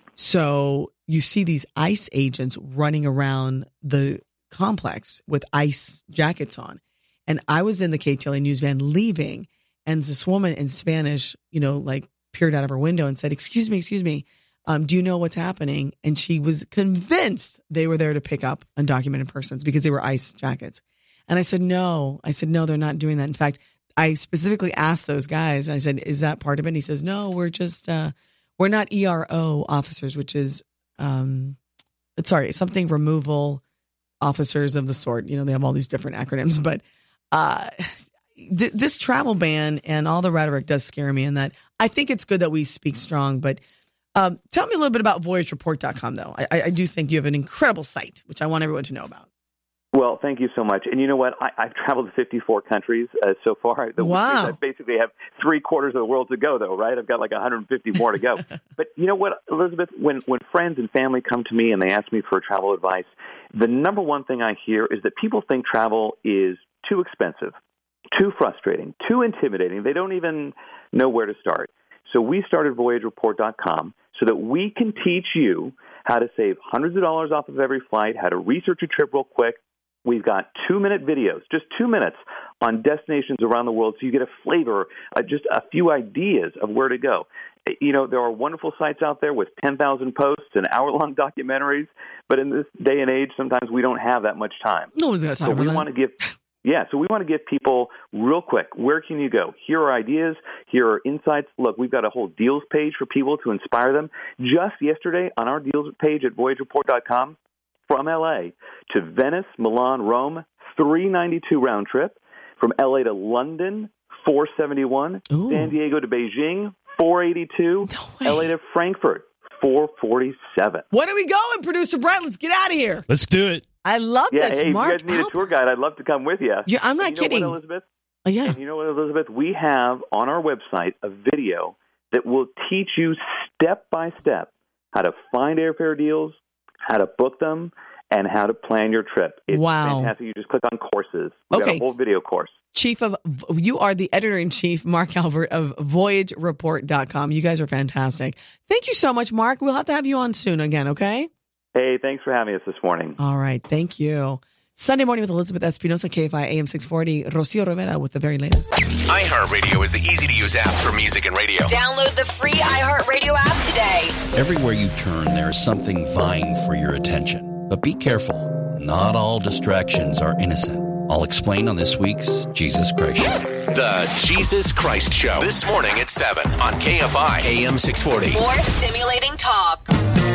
So you see these ICE agents running around the complex with ICE jackets on. And I was in the K T L A news van leaving, and this woman in Spanish, you know, like peered out of her window and said, excuse me, excuse me, um, do you know what's happening? And she was convinced they were there to pick up undocumented persons because they were ICE jackets. And I said, no, I said, no, they're not doing that. In fact, I specifically asked those guys, I said, is that part of it? And he says, no, we're just, uh, we're not E R O officers, which is, um, sorry, something removal officers of the sort. You know, they have all these different acronyms, but uh, th- this travel ban and all the rhetoric does scare me in that I think it's good that we speak strong. But um, tell me a little bit about voyage report dot com, though. I, I do think you have an incredible site, which I want everyone to know about. Well, thank you so much. And you know what? I, I've traveled to fifty-four countries uh, so far. The wow. I basically have three quarters of the world to go, though, right? I've got like one hundred fifty more to go. But you know what, Elizabeth? When, when friends and family come to me and they ask me for travel advice, the number one thing I hear is that people think travel is too expensive, too frustrating, too intimidating. They don't even know where to start. So we started voyage report dot com so that we can teach you how to save hundreds of dollars off of every flight, how to research a trip real quick. We've got two-minute videos, just two minutes on destinations around the world so you get a flavor, uh, just a few ideas of where to go. You know, there are wonderful sites out there with ten thousand posts and hour-long documentaries, but in this day and age, sometimes we don't have that much time. No one's got time so for we that. want to give, yeah, so we want to give people real quick, where can you go? Here are ideas. Here are insights. Look, we've got a whole deals page for people to inspire them. Just yesterday on our deals page at voyage report dot com, from L A to Venice, Milan, Rome, three ninety-two round trip. From L A to London, four seventy-one. Ooh. San Diego to Beijing, four eighty-two. No L A to Frankfurt, four forty-seven. When are we going, producer Brent? Let's get out of here. Let's do it. I love yeah, this, hey, Mark. if you guys need a tour guide, I'd love to come with you. Yeah, I'm not and you know kidding. What, Elizabeth? Oh, yeah. And you know what, Elizabeth? We have on our website a video that will teach you step by step how to find airfare deals, how to book them, and how to plan your trip. It's wow. fantastic. You just click on courses. We've okay. got a whole video course. Chief of, you are the editor-in-chief, Mark Albert of voyage report dot com. You guys are fantastic. Thank you so much, Mark. We'll have to have you on soon again, okay? Hey, thanks for having us this morning. All right. Thank you. Sunday Morning with Elizabeth Espinosa, K F I A M six forty. Rocio Rivera with the very latest. iHeartRadio is the easy-to-use app for music and radio. Download the free iHeartRadio app today. Everywhere you turn, there's something vying for your attention. But be careful. Not all distractions are innocent. I'll explain on this week's Jesus Christ Show. The Jesus Christ Show. This morning at seven on K F I A M six forty. More stimulating talk.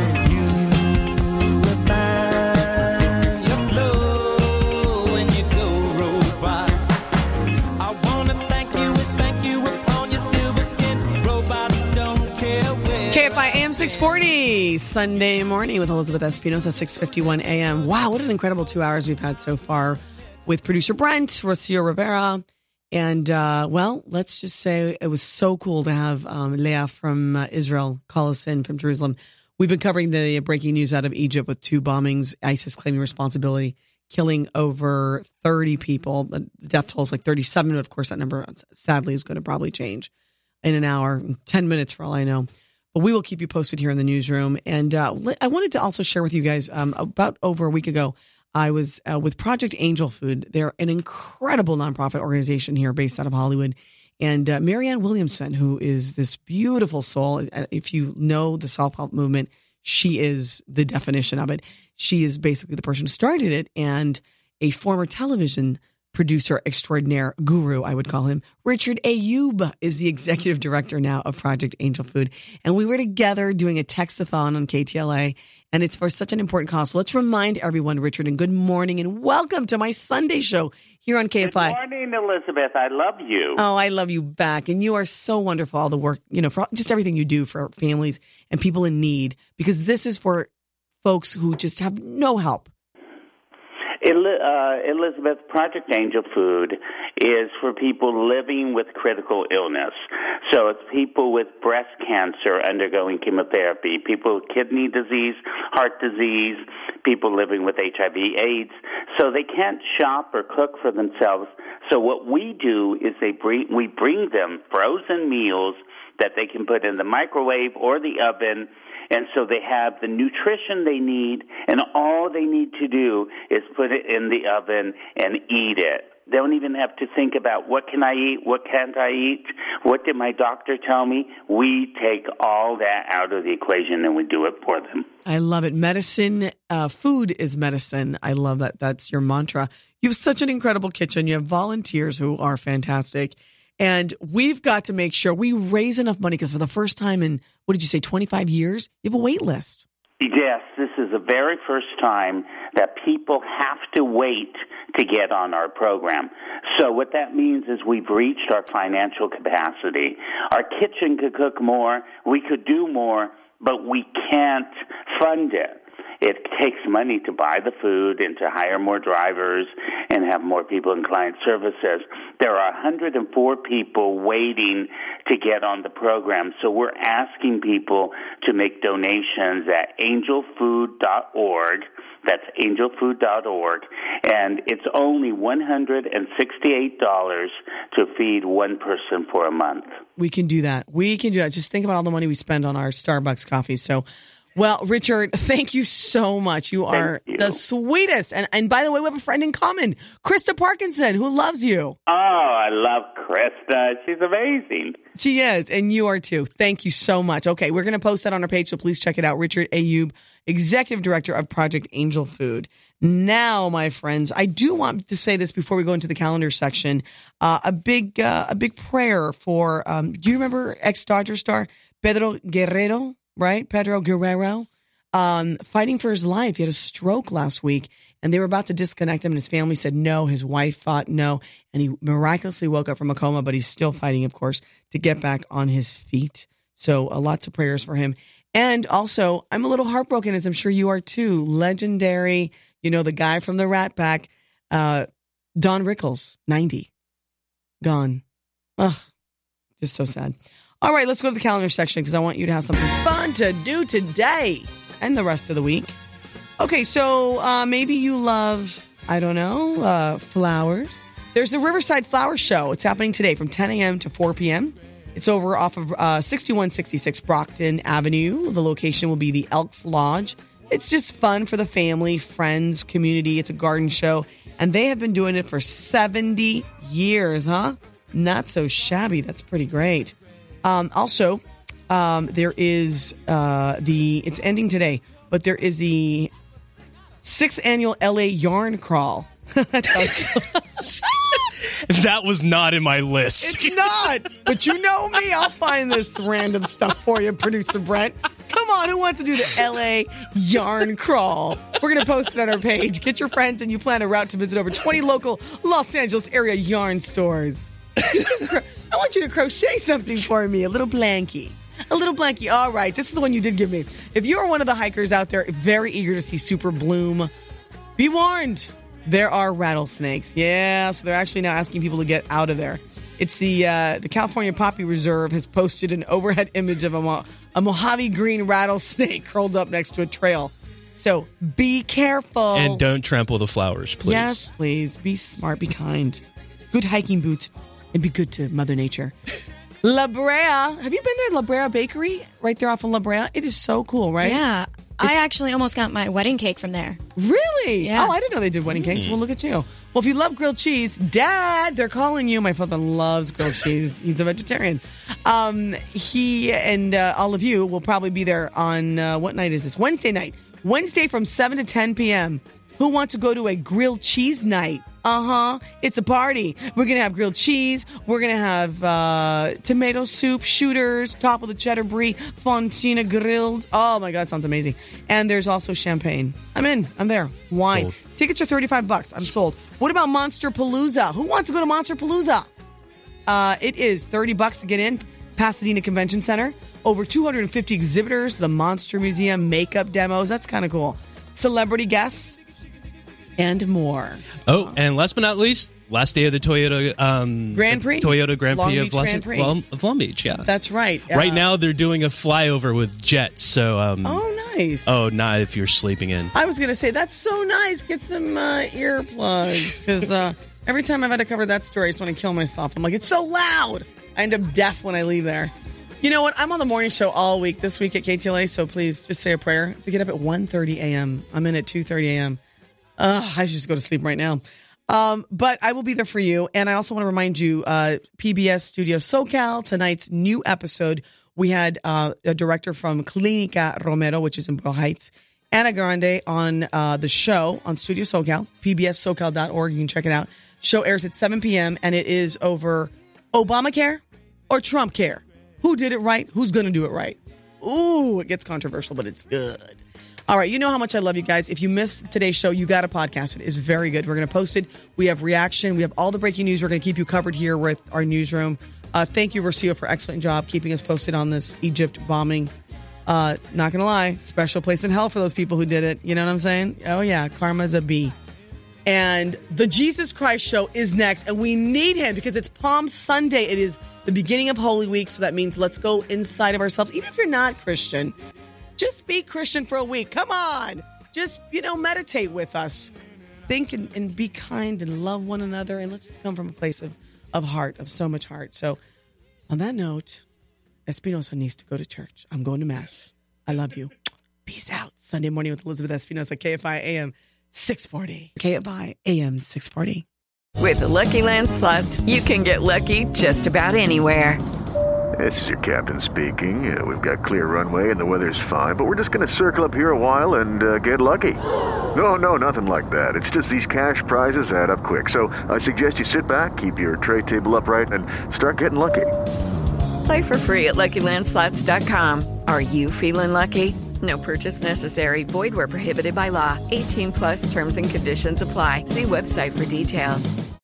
K F I A M six forty, Sunday morning with Elizabeth Espinosa, six fifty-one a.m. Wow, what an incredible two hours we've had so far with producer Brent, Rocio Rivera. And, uh, well, let's just say it was so cool to have um, Leah from uh, Israel call us in from Jerusalem We've been covering the breaking news out of Egypt with two bombings, ISIS claiming responsibility, killing over thirty people. The death toll is like thirty-seven, but of course that number sadly is going to probably change in an hour, ten minutes for all I know. But we will keep you posted here in the newsroom. And uh, I wanted to also share with you guys, um, about over a week ago, I was uh, with Project Angel Food. They're an incredible nonprofit organization here based out of Hollywood. And uh, Marianne Williamson, who is this beautiful soul, if you know the self-help movement, she is the definition of it. She is basically the person who started it, and a former television producer extraordinaire, guru, I would call him. Richard Ayoub is the executive director now of Project Angel Food. And we were together doing a text-a-thon on K T L A, and it's for such an important cause. So let's remind everyone, Richard, and good morning and welcome to my Sunday show here on K F I. Good morning, Elizabeth. I love you. Oh, I love you back. And you are so wonderful, all the work, you know, for just everything you do for families and people in need, because this is for folks who just have no help. Uh, Elizabeth, Project Angel Food is for people living with critical illness. So it's people with breast cancer undergoing chemotherapy, people with kidney disease, heart disease, people living with H I V AIDS. So they can't shop or cook for themselves. So what we do is they bring, we bring them frozen meals that they can put in the microwave or the oven. And so they have the nutrition they need, and all they need to do is put it in the oven and eat it. They don't even have to think about what can I eat, what can't I eat, what did my doctor tell me. We take all that out of the equation and we do it for them. I love it. Medicine, uh, food is medicine. I love that. That's your mantra. You have such an incredible kitchen. You have volunteers who are fantastic. And we've got to make sure we raise enough money, because for the first time in, what did you say, twenty-five years, you have a wait list. Yes, this is the very first time that people have to wait to get on our program. So what that means is we've reached our financial capacity. Our kitchen could cook more, we could do more, but we can't fund it. It takes money to buy the food and to hire more drivers and have more people in client services. There are one hundred four people waiting to get on the program, so we're asking people to make donations at angel food dot org. That's angel food dot org, and it's only one hundred sixty-eight dollars to feed one person for a month. We can do that. We can do that. Just think about all the money we spend on our Starbucks coffee. So, well, Richard, thank you so much. You are you. the sweetest. And and by the way, we have a friend in common, Krista Parkinson, who loves you. Oh, I love Krista. She's amazing. She is, and you are too. Thank you so much. Okay, we're going to post that on our page, so please check it out. Richard Ayoub, Executive Director of Project Angel Food. Now, my friends, I do want to say this before we go into the calendar section. Uh, a big, uh, a big prayer for. Um, do you remember ex-Dodger star Pedro Guerrero? Right, Pedro Guerrero, um, fighting for his life. He had a stroke last week, and they were about to disconnect him, and his family said no. His wife fought no, and he miraculously woke up from a coma, but he's still fighting, of course, to get back on his feet. So uh, lots of prayers for him. And also, I'm a little heartbroken, as I'm sure you are too. Legendary, you know, the guy from the Rat Pack, uh, Don Rickles, ninety, gone. Ugh, just so sad. All right, let's go to the calendar section, because I want you to have something fun to do today and the rest of the week. Okay, so uh, maybe you love, I don't know, uh, flowers. There's the Riverside Flower Show. It's happening today from ten a.m. to four p.m. It's over off of uh, sixty-one sixty-six Brockton Avenue. The location will be the Elks Lodge. It's just fun for the family, friends, community. It's a garden show, and they have been doing it for seventy years, huh? Not so shabby. That's pretty great. Um, also, um, there is uh, the, it's ending today, but there is the sixth annual L A Yarn Crawl. That was not in my list. It's not, but you know me, I'll find this random stuff for you, producer Brent. Come on, who wants to do the L A Yarn Crawl? We're going to post it on our page. Get your friends and you plan a route to visit over twenty local Los Angeles area yarn stores. I want you to crochet something for me, a little blankie. A little blankie. All right, this is the one you did give me. If you are one of the hikers out there very eager to see Super Bloom, be warned. There are rattlesnakes. Yeah, so they're actually now asking people to get out of there. It's the uh, the California Poppy Reserve has posted an overhead image of a, Mo- a Mojave green rattlesnake curled up next to a trail. So be careful. And don't trample the flowers, please. Yes, please. Be smart. Be kind. Good hiking boots. And be good to Mother Nature. La Brea. Have you been there? La Brea Bakery? Right there off of La Brea. It is so cool, right? Yeah. I actually almost got my wedding cake from there. Really? Yeah. Oh, I didn't know they did wedding cakes. Mm. Well, look at you. Well, if you love grilled cheese, Dad, they're calling you. My father loves grilled cheese. He's a vegetarian. Um, he and uh, all of you will probably be there on, uh, what night is this? Wednesday night. Wednesday from seven to ten p.m. Who wants to go to a grilled cheese night? Uh-huh. It's a party. We're going to have grilled cheese. We're going to have uh, tomato soup, shooters, top of the cheddar brie, fontina grilled. Oh, my God, sounds amazing. And there's also champagne. I'm in. I'm there. Wine. Sold. Tickets are thirty-five bucks. I'm sold. What about Monster Palooza? Who wants to go to Monster Palooza? Uh, it is thirty bucks to get in. Pasadena Convention Center. Over two hundred fifty exhibitors. The Monster Museum. Makeup demos. That's kind of cool. Celebrity guests. And more. Oh, and last but not least, last day of the Toyota um, Grand Prix, Toyota Grand Long Prix Beach of, Las- Grand Prix. Well, of Long Beach. Yeah, that's right. Right Uh, now, they're doing a flyover with jets. So, um, oh, nice. Oh, not if you're sleeping in. I was gonna say that's so nice. Get some uh, earplugs because uh, every time I've had to cover that story, I just want to kill myself. I'm like, it's so loud. I end up deaf when I leave there. You know what? I'm on the morning show all week this week at K T L A. So please just say a prayer to get up at one thirty a.m. I'm in at two thirty a.m. Uh, I should just go to sleep right now. Um, but I will be there for you. And I also want to remind you, uh, P B S Studio SoCal, tonight's new episode, we had uh, a director from Clinica Romero, which is in Bro Heights, Ana Grande on uh, the show on Studio SoCal, P B S socal dot org. You can check it out. Show airs at seven p.m. and it is over Obamacare or Trump care. Who did it right? Who's going to do it right? Ooh, it gets controversial, but it's good. All right, you know how much I love you guys. If you missed today's show, you got to podcast it. It's very good. We're going to post it. We have reaction. We have all the breaking news. We're going to keep you covered here with our newsroom. Uh, thank you, Rocio, for excellent job keeping us posted on this Egypt bombing. Uh, not going to lie, special place in hell for those people who did it. You know what I'm saying? Oh, yeah, karma's a B. And the Jesus Christ show is next, and we need him because it's Palm Sunday. It is the beginning of Holy Week, so that means let's go inside of ourselves. Even if you're not Christian, just be Christian for a week. Come on. Just, you know, meditate with us. Think and, and be kind and love one another. And let's just come from a place of, of heart, of so much heart. So on that note, Espinosa needs to go to church. I'm going to Mass. I love you. Peace out. Sunday morning with Elizabeth Espinosa, K F I A M six forty. K F I A M six forty. With the Lucky Land Slots, you can get lucky just about anywhere. This is your captain speaking. Uh, we've got clear runway and the weather's fine, but we're just going to circle up here a while and uh, get lucky. No, no, nothing like that. It's just these cash prizes add up quick. So I suggest you sit back, keep your tray table upright, and start getting lucky. Play for free at Lucky Land Slots dot com. Are you feeling lucky? No purchase necessary. Void where prohibited by law. eighteen plus terms and conditions apply. See website for details.